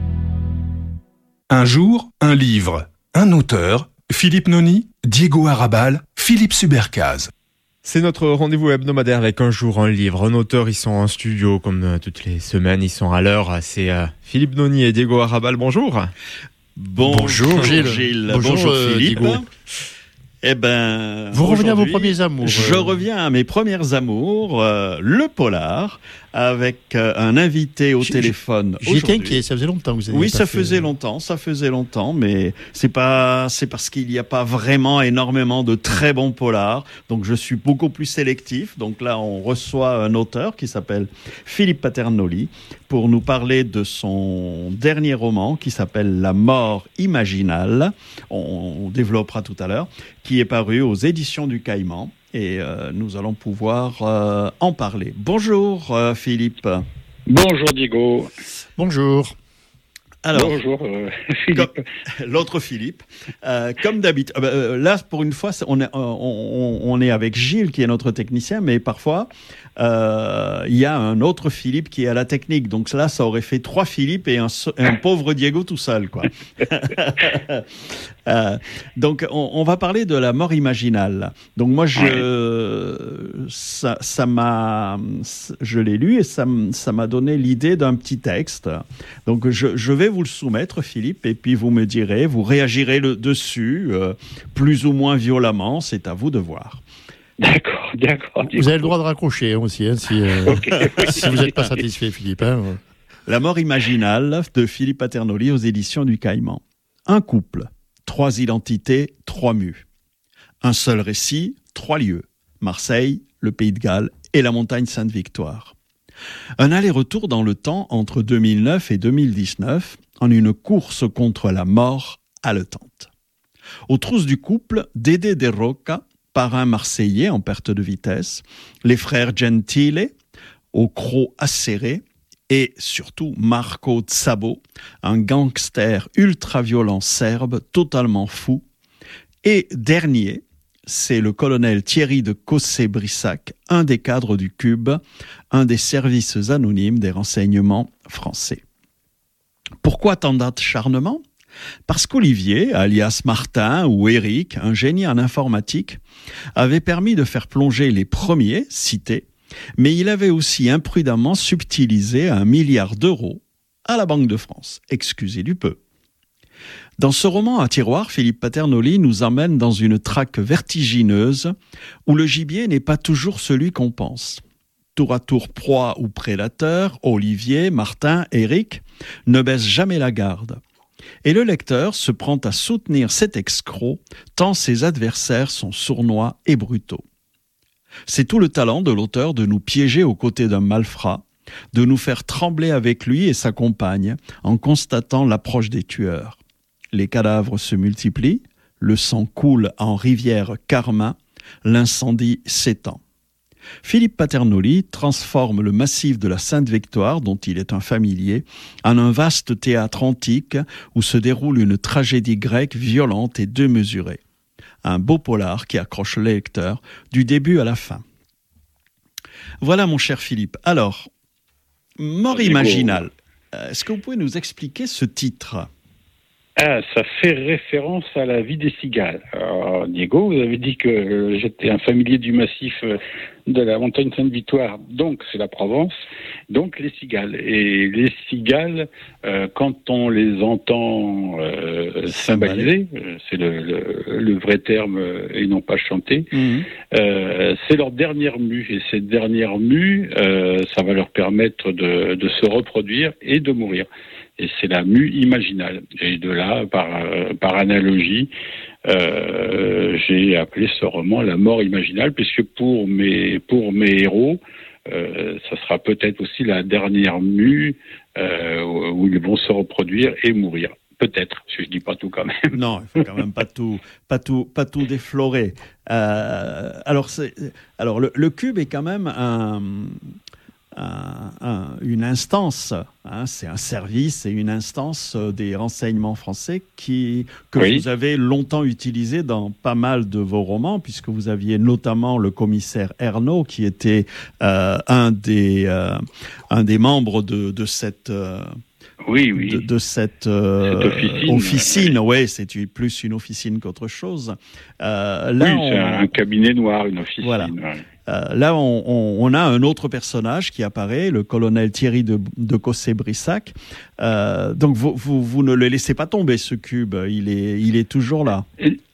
Un jour, un livre, un auteur, Philippe Noni, Diego Arrabal, Philippe Subercaz. C'est notre rendez-vous hebdomadaire avec un jour un livre, un auteur. Ils sont en studio comme euh, toutes les semaines, ils sont à l'heure. C'est euh, Philippe Noni et Diego Arrabal. Bonjour. Bonjour, bonjour Gilles. Gilles. Bonjour, bonjour Philippe. Diego. Eh ben, vous revenez à vos aujourd'hui, premiers amours. Je euh. reviens à mes premiers amours, euh, le polar, avec euh, un invité au J- téléphone. J'étais aujourd'hui. inquiet, ça faisait longtemps que vous aviez Oui, pas ça fait- faisait longtemps, ça faisait longtemps, mais c'est pas, c'est parce qu'il n'y a pas vraiment énormément de très bons polars, donc je suis beaucoup plus sélectif. Donc là, on reçoit un auteur qui s'appelle Philippe Paternoli pour nous parler de son dernier roman qui s'appelle La mort imaginale. On, on développera tout à l'heure, qui est paru aux éditions du Caïman, et euh, nous allons pouvoir euh, en parler. Bonjour euh, Philippe. Bonjour Diego. Bonjour. Alors, Bonjour euh, Philippe. Comme, l'autre Philippe. Euh, comme d'habitude, euh, là pour une fois, on est, on, on est avec Gilles qui est notre technicien, mais parfois euh, il y a un autre Philippe qui est à la technique. Donc là, ça aurait fait trois Philippe et un, un pauvre Diego tout seul, quoi. euh, donc on, on va parler de La mort imaginale. Donc moi, je, ça, ça m'a, je l'ai lu et ça, ça m'a donné l'idée d'un petit texte. Donc je, je vais vous le soumettre, Philippe, et puis vous me direz, vous réagirez le, dessus, euh, plus ou moins violemment, c'est à vous de voir. D'accord, d'accord. Vous avez le droit de raccrocher hein, aussi, hein, si, euh, Okay. si vous n'êtes pas satisfait, Philippe. Hein. La mort imaginale de Philippe Paternoli aux éditions du Caïman. Un couple, trois identités, trois mus. Un seul récit, trois lieux. Marseille, le Pays de Galles et la montagne Sainte-Victoire. Un aller-retour dans le temps entre deux mille neuf et deux mille dix-neuf, en une course contre la mort haletante. Aux trousses du couple, Dédé De Roca, parrain marseillais en perte de vitesse, les frères Gentile, au croc acéré, et surtout Marco Szabo, un gangster ultra-violent serbe, totalement fou. Et dernier, c'est le colonel Thierry de Cossé-Brissac, un des cadres du Cube, un des services anonymes des renseignements français. Pourquoi tant d'acharnement ? Parce qu'Olivier, alias Martin ou Eric, un génie en informatique, avait permis de faire plonger les premiers cités, mais il avait aussi imprudemment subtilisé un milliard d'euros à la Banque de France. Excusez du peu. Dans ce roman à tiroir, Philippe Paternoli nous emmène dans une traque vertigineuse où le gibier n'est pas toujours celui qu'on pense. Tour à tour proie ou prédateur, Olivier, Martin, Eric ne baissent jamais la garde. Et le lecteur se prend à soutenir cet escroc tant ses adversaires sont sournois et brutaux. C'est tout le talent de l'auteur de nous piéger aux côtés d'un malfrat, de nous faire trembler avec lui et sa compagne en constatant l'approche des tueurs. Les cadavres se multiplient, le sang coule en rivière Carmin, l'incendie s'étend. Philippe Paternoli transforme le massif de la Sainte-Victoire, dont il est un familier, en un vaste théâtre antique où se déroule une tragédie grecque violente et démesurée. Un beau polar qui accroche le lecteur du début à la fin. Voilà mon cher Philippe. Alors, Mort imaginale, est-ce que vous pouvez nous expliquer ce titre ? Ah, ça fait référence à la vie des cigales. Alors, Diego, vous avez dit que euh, j'étais un familier du massif euh, de la montagne Sainte-Victoire, donc c'est la Provence, donc les cigales. Et les cigales, euh, quand on les entend euh, cymbaliser, euh, c'est le, le, le vrai terme euh, et non pas chanter, mmh. euh, c'est leur dernière mue. Et cette dernière mue, euh, ça va leur permettre de, de se reproduire et de mourir. Et c'est la mue imaginale. Et de là, par, euh, par analogie, euh, j'ai appelé ce roman La mort imaginale, puisque pour mes, pour mes héros, euh, ça sera peut-être aussi la dernière mue euh, où ils vont se reproduire et mourir. Peut-être, je ne dis pas tout quand même. Non, il faut quand même pas tout, pas tout, pas tout déflorer. Euh, alors, c'est, alors le, le Cube est quand même un... Un, un, une instance, hein, c'est un service et une instance des renseignements français qui, que oui. vous avez longtemps utilisé dans pas mal de vos romans, puisque vous aviez notamment le commissaire Ernaud, qui était euh, un, des, euh, un des membres de, de cette... Euh, Oui, oui. De, de cette, euh, cette officine. officine. Oui, c'est plus une officine qu'autre chose. Euh, là, oui, on... c'est un cabinet noir, une officine. Voilà. Ouais. Euh, là, on, on, on a un autre personnage qui apparaît, le colonel Thierry de, de Cossé-Brissac. Euh, donc, vous, vous, vous ne le laissez pas tomber, ce Cube. Il est, il est toujours là. Et...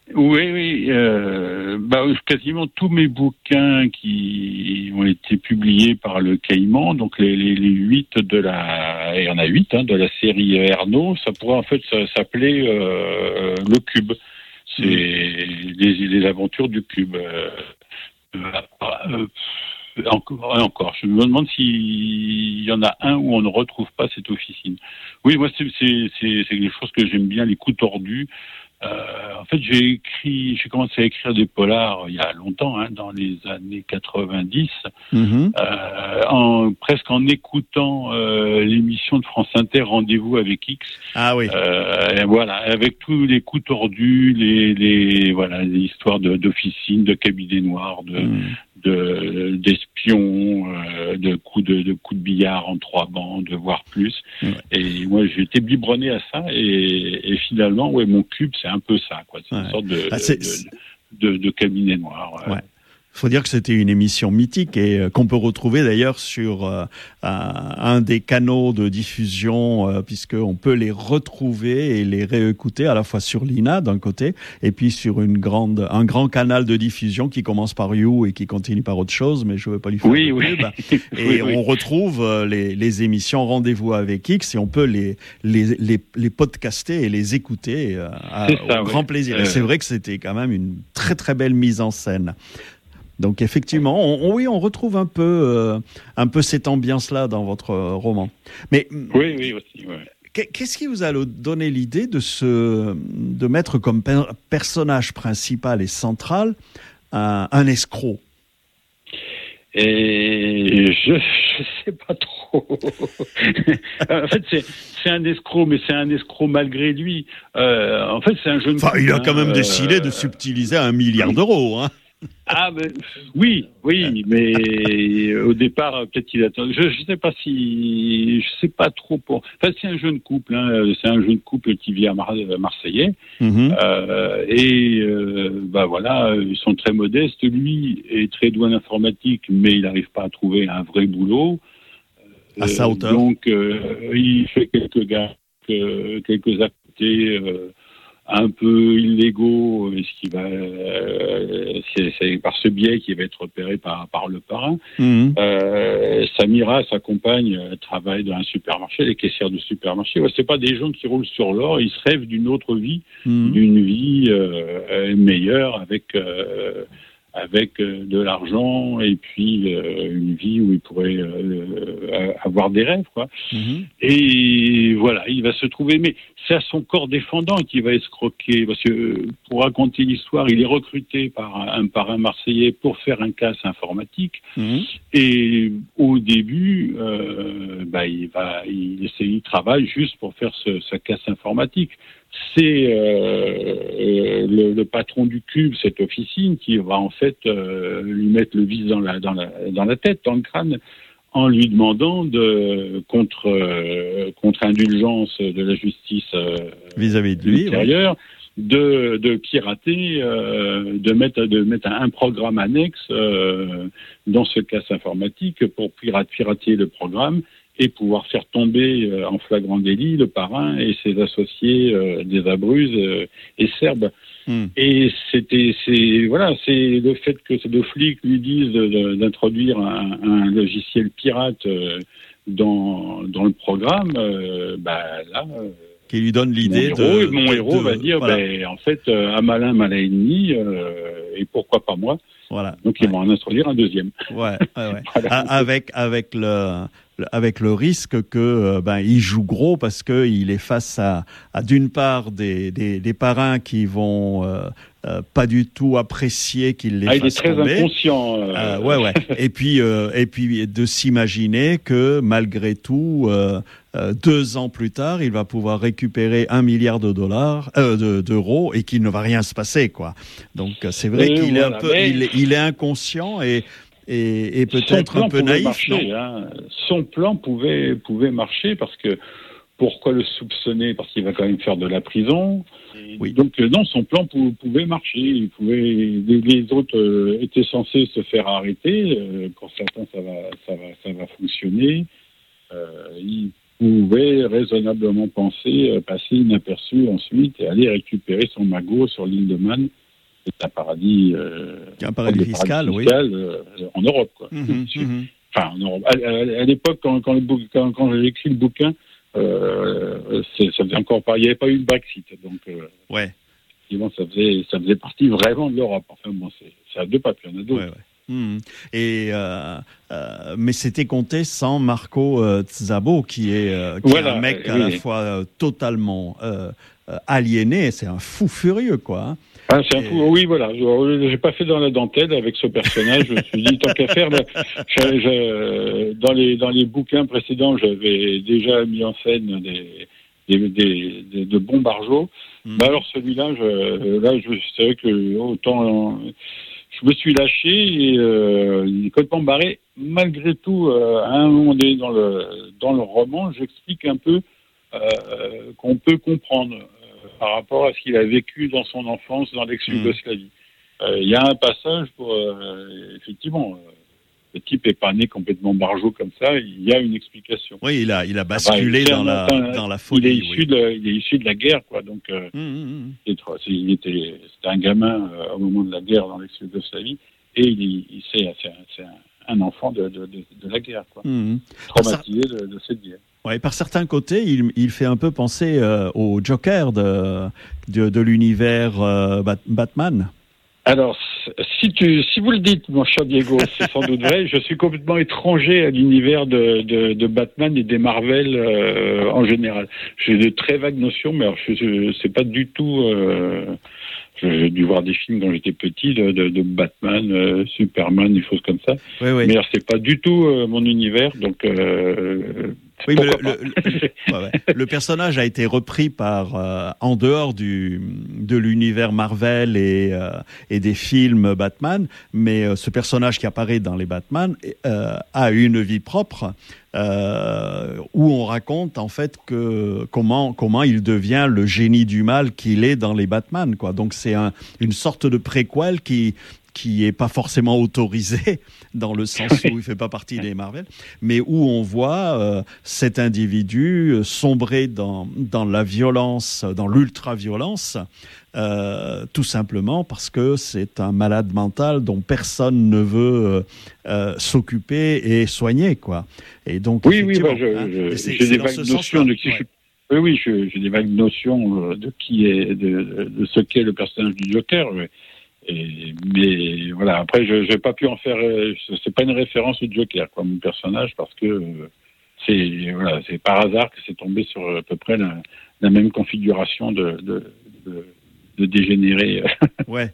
Oui, oui. Euh, bah, quasiment tous mes bouquins qui ont été publiés par le Caïman, donc les, les, les huit de la, il y en a huit hein, de la série Ernaud, ça pourrait en fait s'appeler euh, le Cube. C'est mmh. les, les aventures du Cube. Euh, euh, encore, encore. Je me demande s'il y en a un où on ne retrouve pas cette officine. Oui, moi c'est c'est c'est, c'est des choses que j'aime bien, les coups tordus. Euh, en fait, j'ai écrit, j'ai commencé à écrire des polars il y a longtemps, hein, dans les années quatre-vingt-dix, mmh. euh, en, presque en écoutant euh, l'émission de France Inter Rendez-vous avec X. Ah oui. Euh, voilà, avec tous les coups tordus, les, les voilà, les histoires de, d'officines, de cabinets noirs, de mmh. de d'espions, euh, de coups de, de coups de billard en trois bandes, voire plus. Ouais. Et moi, j'ai été biberonné à ça. Et, et finalement, ouais, mon cube, c'est un peu ça, quoi. C'est ouais. une sorte de, ah, c'est, de, de, de cabinet noir. Ouais. Il faut dire que c'était une émission mythique et euh, qu'on peut retrouver d'ailleurs sur euh, un, un des canaux de diffusion, euh, puisqu'on peut les retrouver et les réécouter à la fois sur l'I N A d'un côté et puis sur une grande, un grand canal de diffusion qui commence par You et qui continue par autre chose, mais je ne veux pas lui faire oui, de oui. pub. Et oui, on oui. retrouve euh, les, les émissions Rendez-vous avec X et on peut les, les, les, les podcaster et les écouter euh, à, ça, au oui. grand plaisir. Euh... Et c'est vrai que c'était quand même une très très belle mise en scène. Donc effectivement, on, on, oui, on retrouve un peu, euh, un peu cette ambiance-là dans votre euh, roman. Mais oui, oui, aussi. Ouais. Qu'est-ce qui vous a donné l'idée de se, de mettre comme per- personnage principal et central un, un escroc? Et je ne sais pas trop. En fait, c'est, c'est un escroc, mais c'est un escroc malgré lui. Euh, en fait, c'est un jeune. Enfin, il a quand même euh, décidé de subtiliser un milliard d'euros, hein. Ah, mais, oui, oui, mais au départ, peut-être qu'il attend. Je ne sais pas si, je sais pas trop pour. Enfin, c'est un jeune couple, hein, c'est un jeune couple qui vit à Mar- Marseillais, mmh. euh, et euh, bah voilà, ils sont très modestes. Lui est très doué en informatique, mais il n'arrive pas à trouver un vrai boulot. À sa hauteur. Euh, donc, euh, il fait quelques gars, quelques à côté. Euh, un peu illégaux, ce qui va, euh, c'est, c'est par ce biais qui va être repéré par, par le parrain. Mmh. Euh, Samira, sa compagne, travaille dans un supermarché, les caissières de supermarché. Ouais, c'est pas des gens qui roulent sur l'or, ils se rêvent d'une autre vie, mmh. d'une vie euh, meilleure avec euh, avec euh, de l'argent et puis euh, une vie où il pourrait euh, avoir des rêves, quoi. Mmh. Et voilà, il va se trouver, mais c'est à son corps défendant qu'il va escroquer, parce que pour raconter l'histoire, il est recruté par un parrain marseillais pour faire un casse informatique. Mmh. Et au début, euh, bah, il va, il essaie, il travaille juste pour faire ce, ce casse informatique. C'est euh, le, le patron du Cube, cette officine, qui va en fait euh, lui mettre le vice dans la, dans la, dans la tête, dans le crâne, en lui demandant de contre euh, contre indulgence de la justice euh, vis-à-vis de lui, intérieure, ouais. de de pirater, euh, de mettre de mettre un programme annexe euh, dans ce casse informatique pour pirate, pirater le programme et pouvoir faire tomber euh, en flagrant délit le parrain et ses associés euh, des Abruzzes euh, et Serbes. Mm. Et c'était, c'est, voilà, c'est le fait que ces deux flics lui disent de, de, d'introduire un, un logiciel pirate euh, dans, dans le programme, euh, bah là. Euh, qui lui donne l'idée mon héros, de. Mon de, héros de, va dire, voilà. ben, en fait, euh, un malin, malin et demi, euh, et pourquoi pas moi. Voilà. Donc ils ouais. vont en introduire un deuxième. Ouais, ouais, ouais. voilà. Avec avec le avec le risque que ben il joue gros parce que il est face à, à d'une part des, des des parrains qui vont euh, euh, pas du tout apprécier qu'il les ah, fasse tomber. Il est très inconscient. Euh... Euh, ouais, ouais. et puis euh, et puis de s'imaginer que malgré tout. Euh, Euh, deux ans plus tard, il va pouvoir récupérer un milliard de dollars, euh, de, d'euros, et qu'il ne va rien se passer, quoi. Donc c'est vrai euh, qu'il voilà, est un peu, il est, il est inconscient et et, et peut-être un peu naïf. Marcher, hein. Son plan pouvait pouvait marcher parce que pourquoi le soupçonner? Parce qu'il va quand même faire de la prison. Oui. Donc non, son plan pou- pouvait marcher. Il pouvait, les, les autres euh, étaient censés se faire arrêter. Euh, pour certains, ça va, ça va, ça va fonctionner. Euh, il pouvait raisonnablement penser euh, passer inaperçu ensuite et aller récupérer son magot sur l'île de Man, qui est un paradis, euh, un paradis fiscal, paradis fiscal euh, en Europe, quoi. Mmh, mmh. Enfin, en Europe. À, à, à l'époque, quand, quand, le bou- quand, quand j'ai écrit le bouquin, euh, c'est, ça faisait encore pas, il n'y avait pas eu le Brexit, donc euh, ouais. effectivement, ça faisait, ça faisait partie vraiment de l'Europe. Enfin bon, c'est, c'est à deux pas, puis il y en a d'autres. Ouais, ouais. Mmh. Et euh, euh, mais c'était compté sans Marco euh, Szabo, qui est, euh, qui Voilà, est un mec euh, à oui. la fois euh, totalement euh, euh, aliéné, c'est un fou furieux, quoi. Hein. Ah, c'est un fou. Oui, voilà. Je j'ai pas fait dans la dentelle avec ce personnage. Je me suis dit, tant qu'à faire, là, je- je- dans les dans les bouquins précédents, j'avais déjà mis en scène des des, des, des- de bons barjots. Mmh. Bah alors celui-là, je, là, je c'est vrai que autant euh, je me suis lâché et euh, il est complètement barré. Malgré tout, euh, à un moment donné dans le dans le roman, j'explique un peu euh, qu'on peut comprendre par rapport à ce qu'il a vécu dans son enfance dans l'ex-Yougoslavie. Euh, Il y a un passage pour, euh, effectivement, euh, le type est pas né complètement barjot comme ça, il y a une explication. Oui, il a, il a basculé Enfin, dans, la, un- dans la folie. Il est issu, oui. de, il est issu de la guerre, quoi. Donc, euh, Mmh, mmh. c'est trop- c'est- il était, c'était un gamin euh, au moment de la guerre dans l'ex-Yougoslavie, et il, il c'est, c'est, un, c'est un, un enfant de, de, de, de la guerre, quoi. Mmh. Traumatisé de, de cette guerre. Ouais, par certains côtés, il, il fait un peu penser euh, au Joker de, de, de l'univers euh, Bat- Batman. Alors, si tu, si vous le dites, mon cher Diego, c'est sans doute vrai. Je suis complètement étranger à l'univers de, de, de Batman et des Marvel euh, en général. J'ai de très vagues notions, mais alors je, je c'est pas du tout. Euh, j'ai dû voir des films quand j'étais petit de, de, de Batman, euh, Superman, des choses comme ça. Oui, oui. Mais alors c'est pas du tout euh, mon univers, donc. Euh, Oui, mais le, pourquoi le, le, ouais, ouais. Le personnage a été repris par euh, en dehors du de l'univers Marvel et euh, et des films Batman, mais euh, ce personnage qui apparaît dans les Batman euh, a une vie propre euh, où on raconte en fait que comment comment il devient le génie du mal qu'il est dans les Batman, quoi. Donc c'est un, une sorte de préquel qui qui est pas forcément autorisé dans le sens où il fait pas partie des Marvel, mais où on voit euh, cet individu sombrer dans dans la violence, dans l'ultra-violence, euh, tout simplement parce que c'est un malade mental dont personne ne veut euh, euh, s'occuper et soigner, quoi. Et donc oui, oui, bah, effectivement, je, hein, je, c'est- j'ai c'est des dans vagues ce notions sens-là. de qui Ouais. je- Oui, oui, je- j'ai des vagues notions euh, de qui est, de, de, de ce qu'est le personnage du Joker. Mais, et, mais voilà, après, je n'ai pas pu en faire. euh, C'est pas une référence au Joker, quoi, mon personnage, parce que euh, c'est voilà, c'est par hasard que c'est tombé sur à peu près la, la même configuration de, de, de, de dégénéré, Ouais.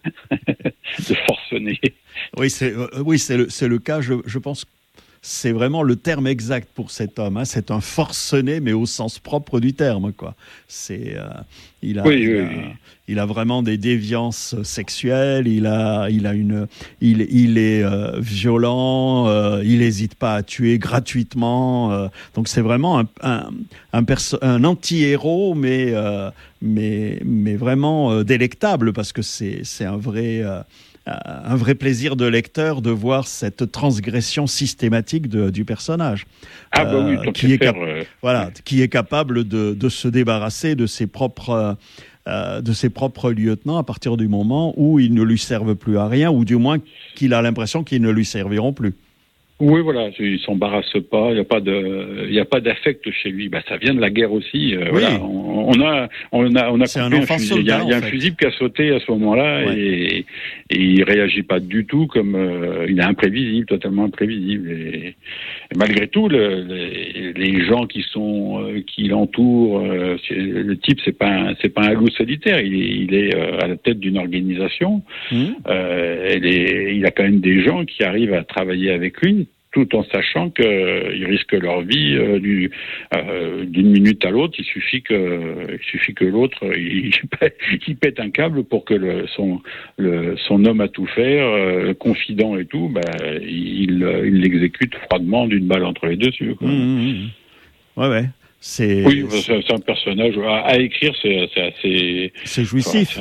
de forcené. Oui, c'est euh, oui, c'est le c'est le cas. Je, je pense que c'est vraiment le terme exact pour cet homme. Hein. C'est un forcené, mais au sens propre du terme, quoi. C'est euh, il a Oui, il, oui, a, oui. il a vraiment des déviances sexuelles. Il a il a une il il est euh, violent. Euh, il n'hésite pas à tuer gratuitement. Euh, donc c'est vraiment un un un, perso- un anti-héros, mais euh, mais mais vraiment euh, délectable parce que c'est c'est un vrai euh, un vrai plaisir de lecteur de voir cette transgression systématique de, du personnage. Ah bah oui, Euh, tant qui qu'à est faire, cap- euh, voilà, qui est capable de, de se débarrasser de ses propres euh, de ses propres lieutenants à partir du moment où ils ne lui servent plus à rien, ou du moins qu'il a l'impression qu'ils ne lui serviront plus. Oui, voilà, il s'embarrasse pas, il n'y a pas de, il y a pas d'affect chez lui. Bah, ça vient de la guerre aussi. Euh, Oui. Voilà, on, on a, on a, on a C'est un coupé enfant fusible. Il y a, soldat, il y a en un fait. fusible qui a sauté à ce moment-là Ouais. et, et il réagit pas du tout comme, euh, il est imprévisible, totalement imprévisible. Et, et malgré tout, le, les, les gens qui sont, euh, qui l'entourent, euh, c'est- le type, c'est pas, un, c'est pas un loup solitaire. Il est, il est euh, à la tête d'une organisation. Mmh. Euh, elle est- il a quand même des gens qui arrivent à travailler avec lui, tout en sachant qu'ils risquent leur vie euh, du, euh, d'une minute à l'autre. Il suffit que, il suffit que l'autre il, il pète un câble pour que le, son, le, son homme à tout faire, euh, confident et tout, bah, il, il l'exécute froidement d'une balle entre les deux. Si tu veux, quoi. Mmh, mmh, mmh. Ouais, ouais. C'est Oui, c'est, c'est un personnage à, à écrire, c'est, c'est assez. c'est jouissif. Enfin, c'est-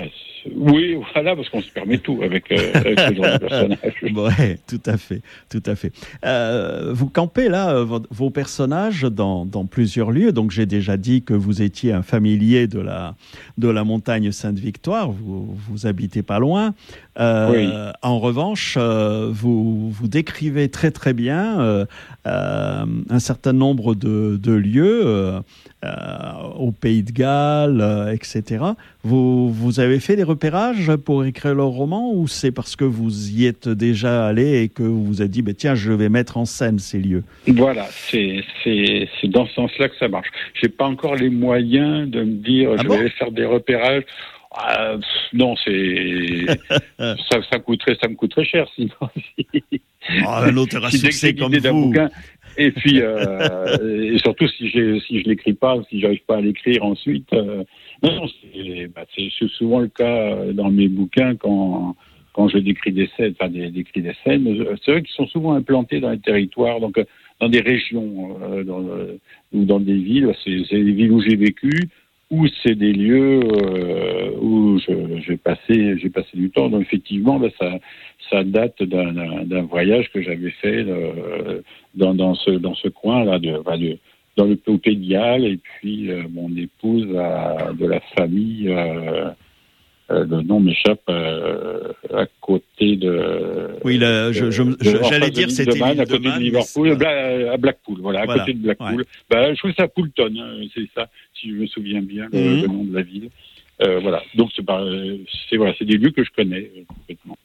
oui, voilà, parce qu'on se permet tout avec, euh, avec ce genre de personnage. Ouais, tout à fait, tout à fait. Euh, vous campez là euh, vos, vos personnages dans, dans plusieurs lieux. Donc j'ai déjà dit que vous étiez un familier de la de la montagne Sainte-Victoire. Vous vous habitez pas loin. Euh, Oui. En revanche, euh, vous vous décrivez très très bien euh, euh, un certain nombre de, de lieux euh, euh, au Pays de Galles, euh, et cetera. Vous vous avez fait des repérages pour écrire le roman, ou c'est parce que vous y êtes déjà allé et que vous vous êtes dit, bah, tiens, je vais mettre en scène ces lieux? Voilà, c'est c'est c'est dans ce sens-là que ça marche. J'ai pas encore les moyens de me dire Ah je bon vais faire des repérages. Ah, pff, non, c'est ça, ça coûterait ça me coûterait cher sinon. Ah, un auteur à Si dès que succès j'ai comme l'idée d'un vous. bouquin, et puis euh, et surtout si j'ai si je l'écris pas, si j'arrive pas à l'écrire ensuite. Euh, non, c'est bah, c'est c'est souvent le cas dans mes bouquins quand quand je décris des scènes, enfin des, décris des scènes. C'est vrai qu'ils sont souvent implantés dans les territoires, donc euh, dans des régions, euh, dans, euh, ou dans des villes. C'est c'est des villes où j'ai vécu, ou c'est des lieux euh, où je- j'ai passé j'ai passé du temps. Donc effectivement, là, ça ça date d'un d'un- d'un voyage que j'avais fait euh, dans dans ce dans ce coin là de, enfin, de dans le au Pays de Galles, et puis euh, mon épouse a de la famille. Euh, euh, le nom m'échappe, euh, à côté de. Oui, le- je- je- de- je- en j'allais face de dire l'île c'était de Man, l'île à de côté Man, de mais Liverpool, c'est- Bla- à Blackpool, voilà, à Voilà, côté de Blackpool. ouais. Bah, je trouve ça Poulton, hein, c'est ça, si je me souviens bien, le, Mhm. le nom de la ville. Euh, voilà, donc c'est pas, c'est voilà, c'est des lieux que je connais euh, complètement.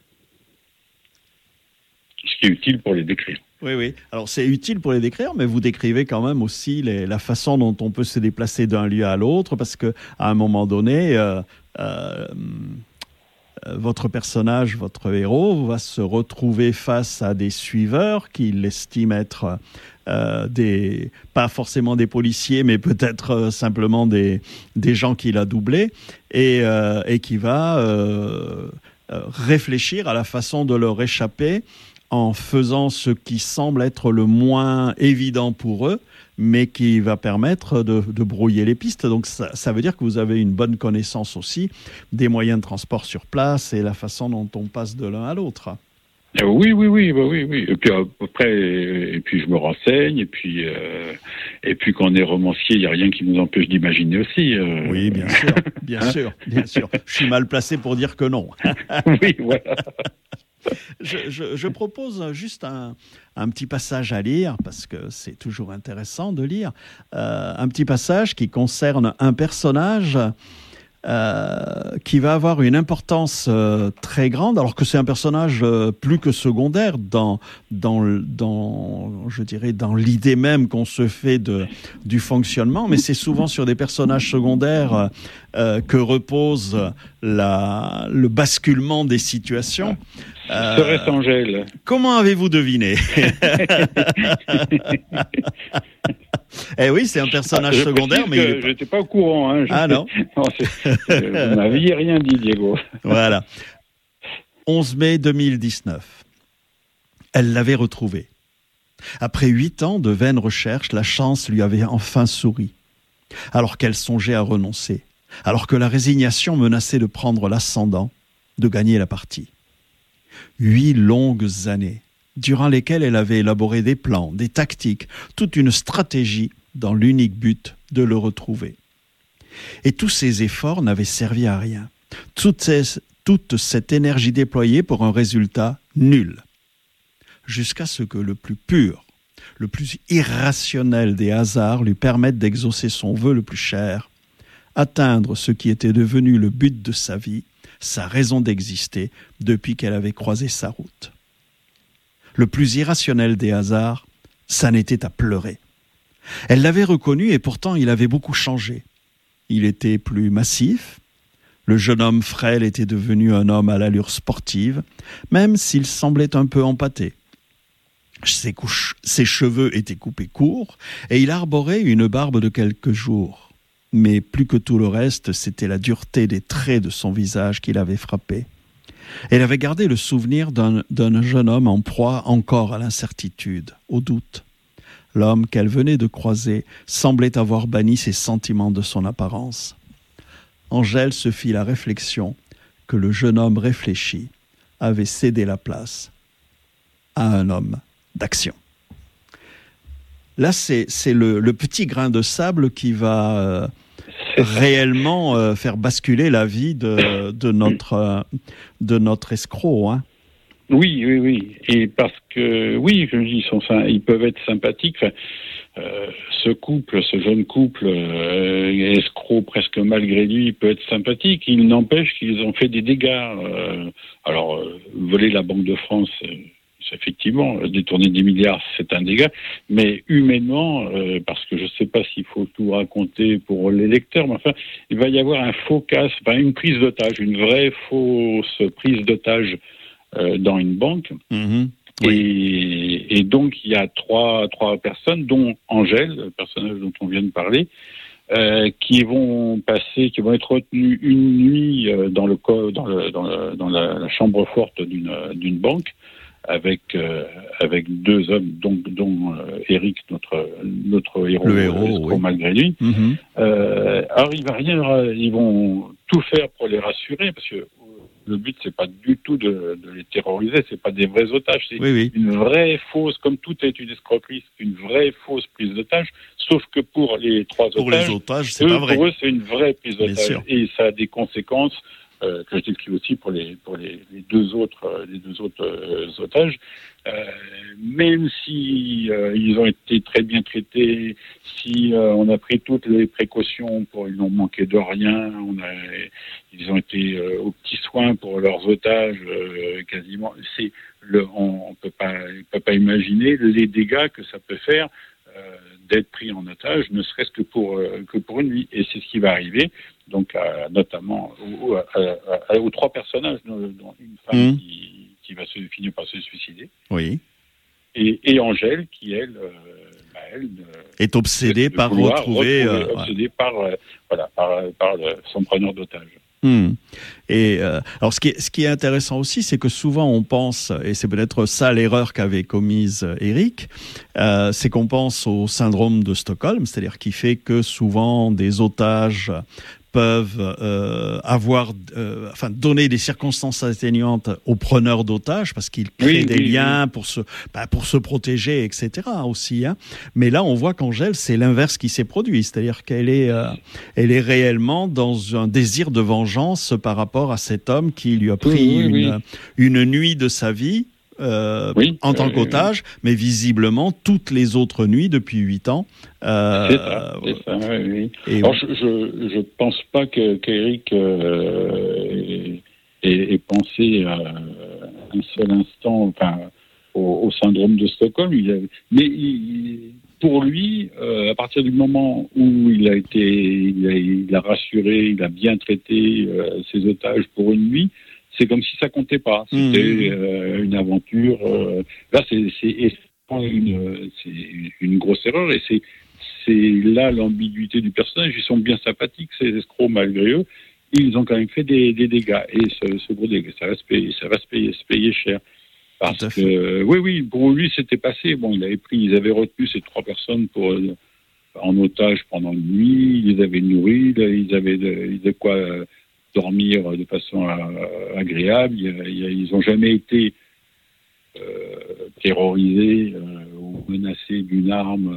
Ce qui est utile pour les décrire. Oui, oui. Alors, c'est utile pour les décrire, mais vous décrivez quand même aussi les- la façon dont on peut se déplacer d'un lieu à l'autre, parce que à un moment donné, euh, euh, euh, votre personnage, votre héros, va se retrouver face à des suiveurs qu'il estime être euh, des, pas forcément des policiers, mais peut-être euh, simplement des, des gens qu'il a doublés, et, euh, et qui va euh, euh, réfléchir à la façon de leur échapper en faisant ce qui semble être le moins évident pour eux, mais qui va permettre de, de brouiller les pistes. Donc ça, ça veut dire que vous avez une bonne connaissance aussi des moyens de transport sur place et la façon dont on passe de l'un à l'autre. Euh, oui, oui, oui, bah oui, oui. Et puis après, et puis je me renseigne, et puis euh, et puis quand on est romancier, il n'y a rien qui nous empêche d'imaginer aussi. euh. Oui, bien sûr, bien Hein sûr, bien sûr. Je suis mal placé pour dire que non. Oui, voilà. Je, je- je propose juste un, un petit passage à lire, parce que c'est toujours intéressant de lire, euh, un petit passage qui concerne un personnage euh, qui va avoir une importance euh, très grande, alors que c'est un personnage euh, plus que secondaire dans, dans, le- dans, je dirais, dans l'idée même qu'on se fait de, du fonctionnement, mais c'est souvent sur des personnages secondaires euh, que repose la, le basculement des situations. Euh, Serait Angèle. Comment avez-vous deviné? Eh oui, c'est un personnage Je secondaire, précise mais il que est je n'étais pas au courant. Hein. Je- Ah non. non c'est- c'est- vous m'aviez rien dit, Diego. Voilà. onze mai deux mille dix-neuf. Elle l'avait retrouvé. Après huit ans de vaines recherches, la chance lui avait enfin souri. Alors qu'elle songeait à renoncer, alors que la résignation menaçait de prendre l'ascendant, de gagner la partie. Huit longues années, durant lesquelles elle avait élaboré des plans, des tactiques, toute une stratégie dans l'unique but de le retrouver. Et tous ces efforts n'avaient servi à rien. Toute, ces- toute cette énergie déployée pour un résultat nul. Jusqu'à ce que le plus pur, le plus irrationnel des hasards lui permette d'exaucer son vœu le plus cher, atteindre ce qui était devenu le but de sa vie, sa raison d'exister depuis qu'elle avait croisé sa route. Le plus irrationnel des hasards, ça n'était à pleurer. Elle l'avait reconnu et pourtant il avait beaucoup changé. Il était plus massif, le jeune homme frêle était devenu un homme à l'allure sportive, même s'il semblait un peu empâté. Ses, couches, ses cheveux étaient coupés courts et il arborait une barbe de quelques jours. Mais plus que tout le reste, c'était la dureté des traits de son visage qui l'avait frappé. Elle avait gardé le souvenir d'un, d'un jeune homme en proie encore à l'incertitude, au doute. L'homme qu'elle venait de croiser semblait avoir banni ses sentiments de son apparence. Angèle se fit la réflexion, que le jeune homme réfléchi avait cédé la place à un homme d'action. Là, c'est, c'est le, le petit grain de sable qui va euh, réellement euh, faire basculer la vie de, de, notre, euh, de notre escroc. Hein. Oui, oui, oui. Et parce que, oui, je me dis, ils, sont, ils peuvent être sympathiques. Enfin, euh, ce couple, ce jeune couple, euh, escroc presque malgré lui, peut être sympathique. Il n'empêche qu'ils ont fait des dégâts. Euh, alors, euh, voler la Banque de France, euh, c'est effectivement, détourner des milliards, c'est un dégât. Mais humainement, euh, parce que je ne sais pas s'il faut tout raconter pour les lecteurs, mais enfin, il va y avoir un faux casse, enfin, une prise d'otage, une vraie fausse prise d'otage euh, dans une banque. Mmh. Et, oui. et donc, il y a trois, trois personnes, dont Angèle, le personnage dont on vient de parler, euh, qui vont passer, qui vont être retenues une nuit euh, dans, le, dans, le, dans, le, dans la, la chambre forte d'une, d'une banque, avec, euh, avec deux hommes, donc, dont euh, Eric, notre, notre héros, le héros oui. malgré lui. Mmh. Euh, alors, il va rien, ils vont tout faire pour les rassurer, parce que le but, c'est pas du tout de, de les terroriser, c'est pas des vrais otages, c'est oui, oui. une vraie fausse, comme tout est une escroquerie, c'est une vraie fausse prise d'otage, sauf que pour les trois pour otages, les otages c'est eux, pas vrai. Pour eux, c'est une vraie prise d'otage, et ça a des conséquences euh, que je décris aussi pour les pour les, les deux autres euh, les deux autres euh, otages. Euh, même si euh, ils ont été très bien traités, si euh, on a pris toutes les précautions pour ils n'ont manqué de rien, on a, ils ont été euh, aux petits soins pour leurs otages euh, quasiment. C'est le, on, on peut pas, on peut pas imaginer les dégâts que ça peut faire euh, d'être pris en otage, ne serait-ce que pour euh, que pour une nuit. Et c'est ce qui va arriver. Donc à, notamment aux, à, à, aux trois personnages, dont une femme mmh. qui qui va se finir par se suicider. Oui. Et, et Angèle, qui elle, euh, bah, elle euh, est obsédée par retrouver, retrouver euh, obsédée ouais. par euh, voilà par par le, son preneur d'otage. Mmh. Et euh, alors ce qui est ce qui est intéressant aussi, c'est que souvent on pense, et c'est peut-être ça l'erreur qu'avait commise Eric, euh, c'est qu'on pense au syndrome de Stockholm, c'est-à-dire qui fait que souvent des otages peuvent euh, avoir, euh, enfin donner des circonstances atténuantes aux preneurs d'otages parce qu'ils créent oui, des oui, liens oui. pour se, bah, pour se protéger, et cetera aussi. Hein. Mais là, on voit qu'Angèle, c'est l'inverse qui s'est produit, c'est-à-dire qu'elle est, euh, elle est réellement dans un désir de vengeance par rapport à cet homme qui lui a pris une, une nuit de sa vie. Euh, oui, en tant euh, qu'otage, oui. mais visiblement toutes les autres nuits depuis huit ans. Euh, c'est ça, c'est ça, oui. oui. Et Alors, je, je, je pense pas que, qu'Eric euh, ait, ait pensé à un seul instant, enfin, au, au syndrome de Stockholm. Il a, mais il, pour lui, euh, à partir du moment où il a été, il a, il a rassuré, il a bien traité euh, ses otages pour une nuit. C'est comme si ça comptait pas. C'était mmh. euh, une aventure. Euh, là, c'est, c'est, une, c'est une grosse erreur et c'est, c'est là l'ambiguïté du personnage. Ils sont bien sympathiques, ces escrocs, malgré eux. Ils ont quand même fait des, des dégâts. Et ce, ce gros dégât, ça va se payer, ça va se payer, se payer cher. Parce que, euh, oui, oui, pour lui, c'était passé. Bon, il avait pris, ils avaient retenu ces trois personnes pour, euh, en otage pendant une nuit. Ils les avaient nourris, ils avaient de, ils avaient quoi, euh, dormir de façon euh, agréable. Ils n'ont jamais été euh, terrorisés euh, ou menacés d'une arme.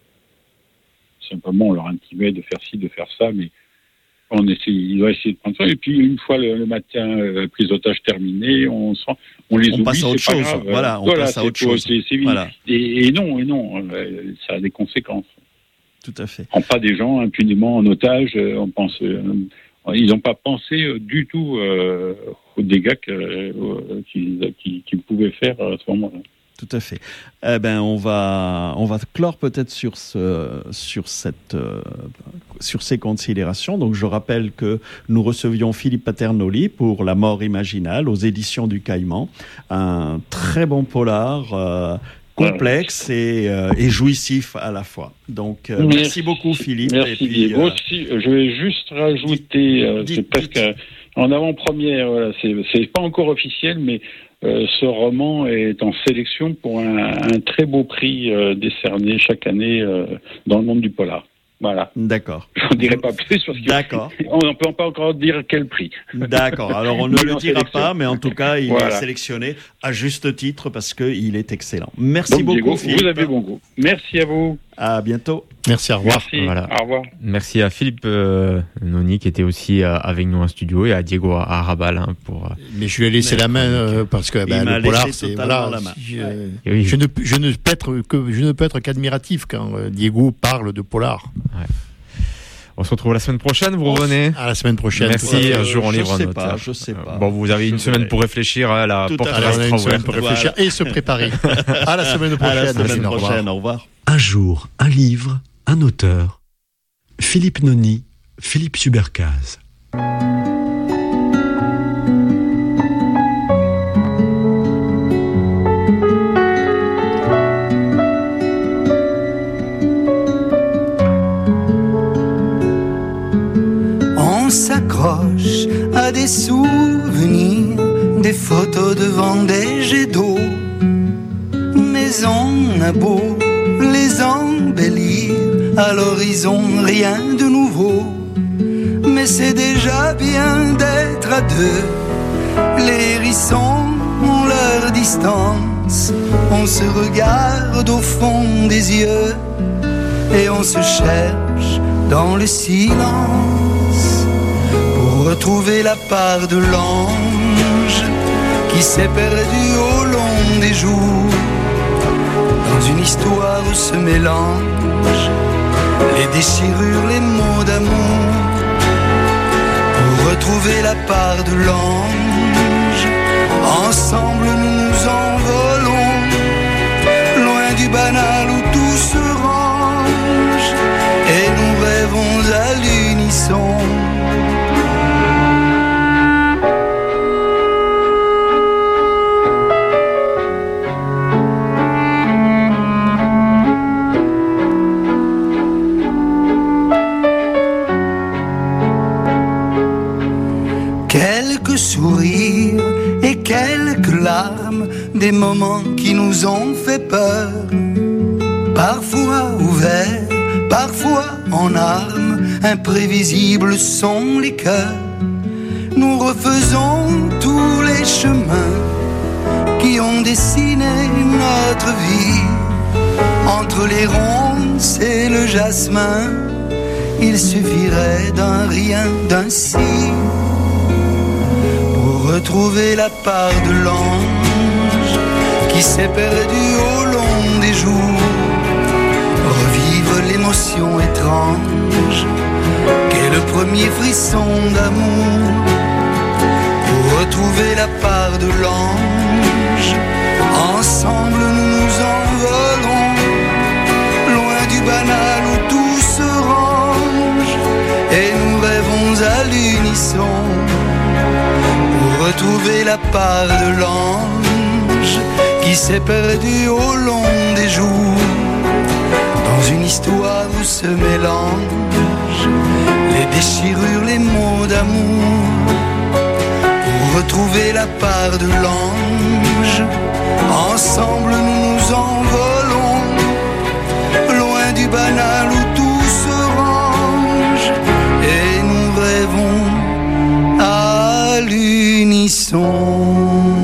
Euh, simplement, on leur intimait de faire ci, de faire ça, mais on essaie, ils ont essayé de prendre ça. Et puis, une fois le, le matin, euh, prise d'otage terminée, on, on les on oublie. Passe à autre c'est pas chose. grave. Voilà, on voilà, passe à autre chose. C'est, c'est voilà. et, et non, et non, euh, ça a des conséquences. Tout à fait. On prend pas des gens impunément en otage. Euh, on pense. Euh, Ils n'ont pas pensé du tout euh, aux dégâts que, euh, qu'ils, qu'ils, qu'ils pouvaient faire à ce moment-là. Tout à fait. Eh ben, on va, on va clore peut-être sur ce, sur cette, euh, sur ces considérations. Donc, je rappelle que nous recevions Philippe Paternoli pour La Mort Imaginale aux éditions du Caïman, un très bon polar. Euh, complexe et, euh, et jouissif à la fois. Donc, euh, merci, merci beaucoup, Philippe. Merci, et puis, euh, aussi, je vais juste rajouter, euh, dites, c'est presque dites. en avant-première, voilà, c'est, c'est pas encore officiel, mais euh, ce roman est en sélection pour un, un très beau prix euh, décerné chaque année euh, dans le monde du polar. Voilà. D'accord. Je n'en dirai pas plus parce que D'accord. on ne peut pas encore dire quel prix. D'accord. Alors on ne le en dira sélection. pas, mais en tout cas, il Voilà. est sélectionné à juste titre parce qu'il est excellent. Merci Donc, beaucoup, Diego, Philippe. vous avez bon goût. Merci à vous. À bientôt. Merci, au revoir. Merci. Voilà. Au revoir. Merci à Philippe euh, Noni qui était aussi euh, avec nous en studio et à Diego Arabal hein, pour. Euh, Mais je lui ai laissé la main euh, parce que bah, m'a le polar, laissé c'est totalement voilà. la main. si, Ouais. euh, Et oui. je ne je ne peux être que je ne peux être qu'admiratif quand euh, Diego parle de polar. On se retrouve la semaine prochaine. Vous revenez. À la semaine prochaine. Merci. Euh, Un jour en je livre sais un pas, auteur. je sais pas. Bon, vous avez une Je semaine verrai. pour réfléchir à la Tout à porte fait. Alors, on a restera une semaine ouverte. pour réfléchir et se préparer. À la semaine prochaine. À la semaine Merci, au revoir. prochaine. Au revoir. Un jour, un livre, un auteur. Philippe Noni, Philippe Subercase. On s'accroche à des souvenirs, des photos devant des jets d'eau. Mais on a beau les embellir, à l'horizon rien de nouveau. Mais c'est déjà bien d'être à deux. Les hérissons ont leur distance. On se regarde au fond des yeux et on se cherche dans le silence pour retrouver la part de l'ange qui s'est perdu au long des jours dans une histoire où se mélangent les déchirures, les mots d'amour pour retrouver la part de l'ange. Ensemble nous nous envolons loin du banal où tout se range et nous rêvons à l'unisson. Quelques sourires et quelques larmes, des moments qui nous ont fait peur, parfois ouverts, parfois en armes, imprévisibles sont les cœurs. Nous refaisons tous les chemins qui ont dessiné notre vie. Entre les ronces et le jasmin, il suffirait d'un rien, d'un si, pour retrouver la part de l'ange qui s'est perdu au long des jours. Revivre l'émotion étrange qu'est le premier frisson d'amour. Pour retrouver la part de l'ange, ensemble nous nous envolons loin du banal où tout se range et nous rêvons à l'unisson pour retrouver la part de l'ange qui s'est perdu au long des jours dans une histoire où se mélangent les déchirures, les mots d'amour pour retrouver la part de l'ange. Ensemble nous nous envolons loin du banal où tout se range et nous rêvons à l'unisson.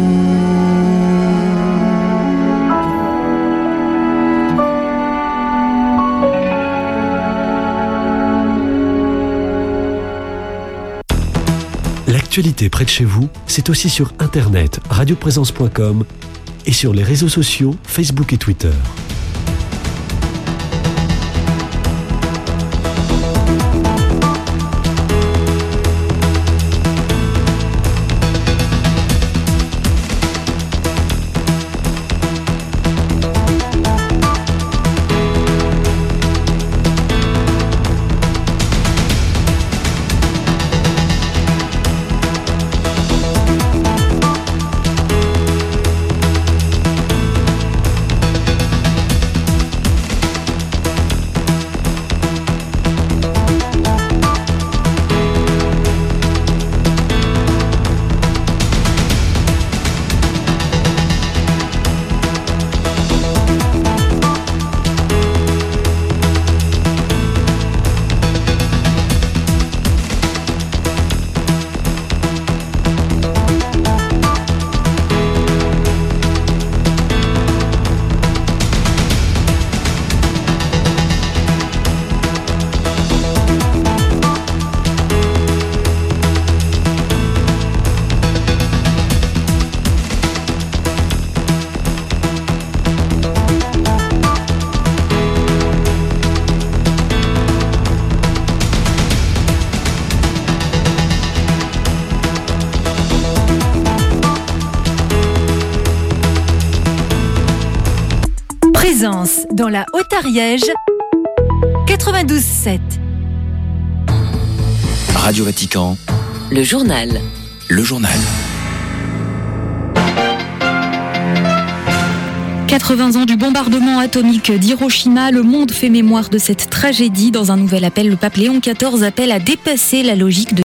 L'actualité près de chez vous, c'est aussi sur internet radioprésence point com et sur les réseaux sociaux Facebook et Twitter. Présence dans la Haute-Ariège, quatre-vingt-douze sept. Radio Vatican. Le journal. Le journal. quatre-vingts ans du bombardement atomique d'Hiroshima, le monde fait mémoire de cette tragédie. Dans un nouvel appel, le pape Léon quatorze appelle à dépasser la logique de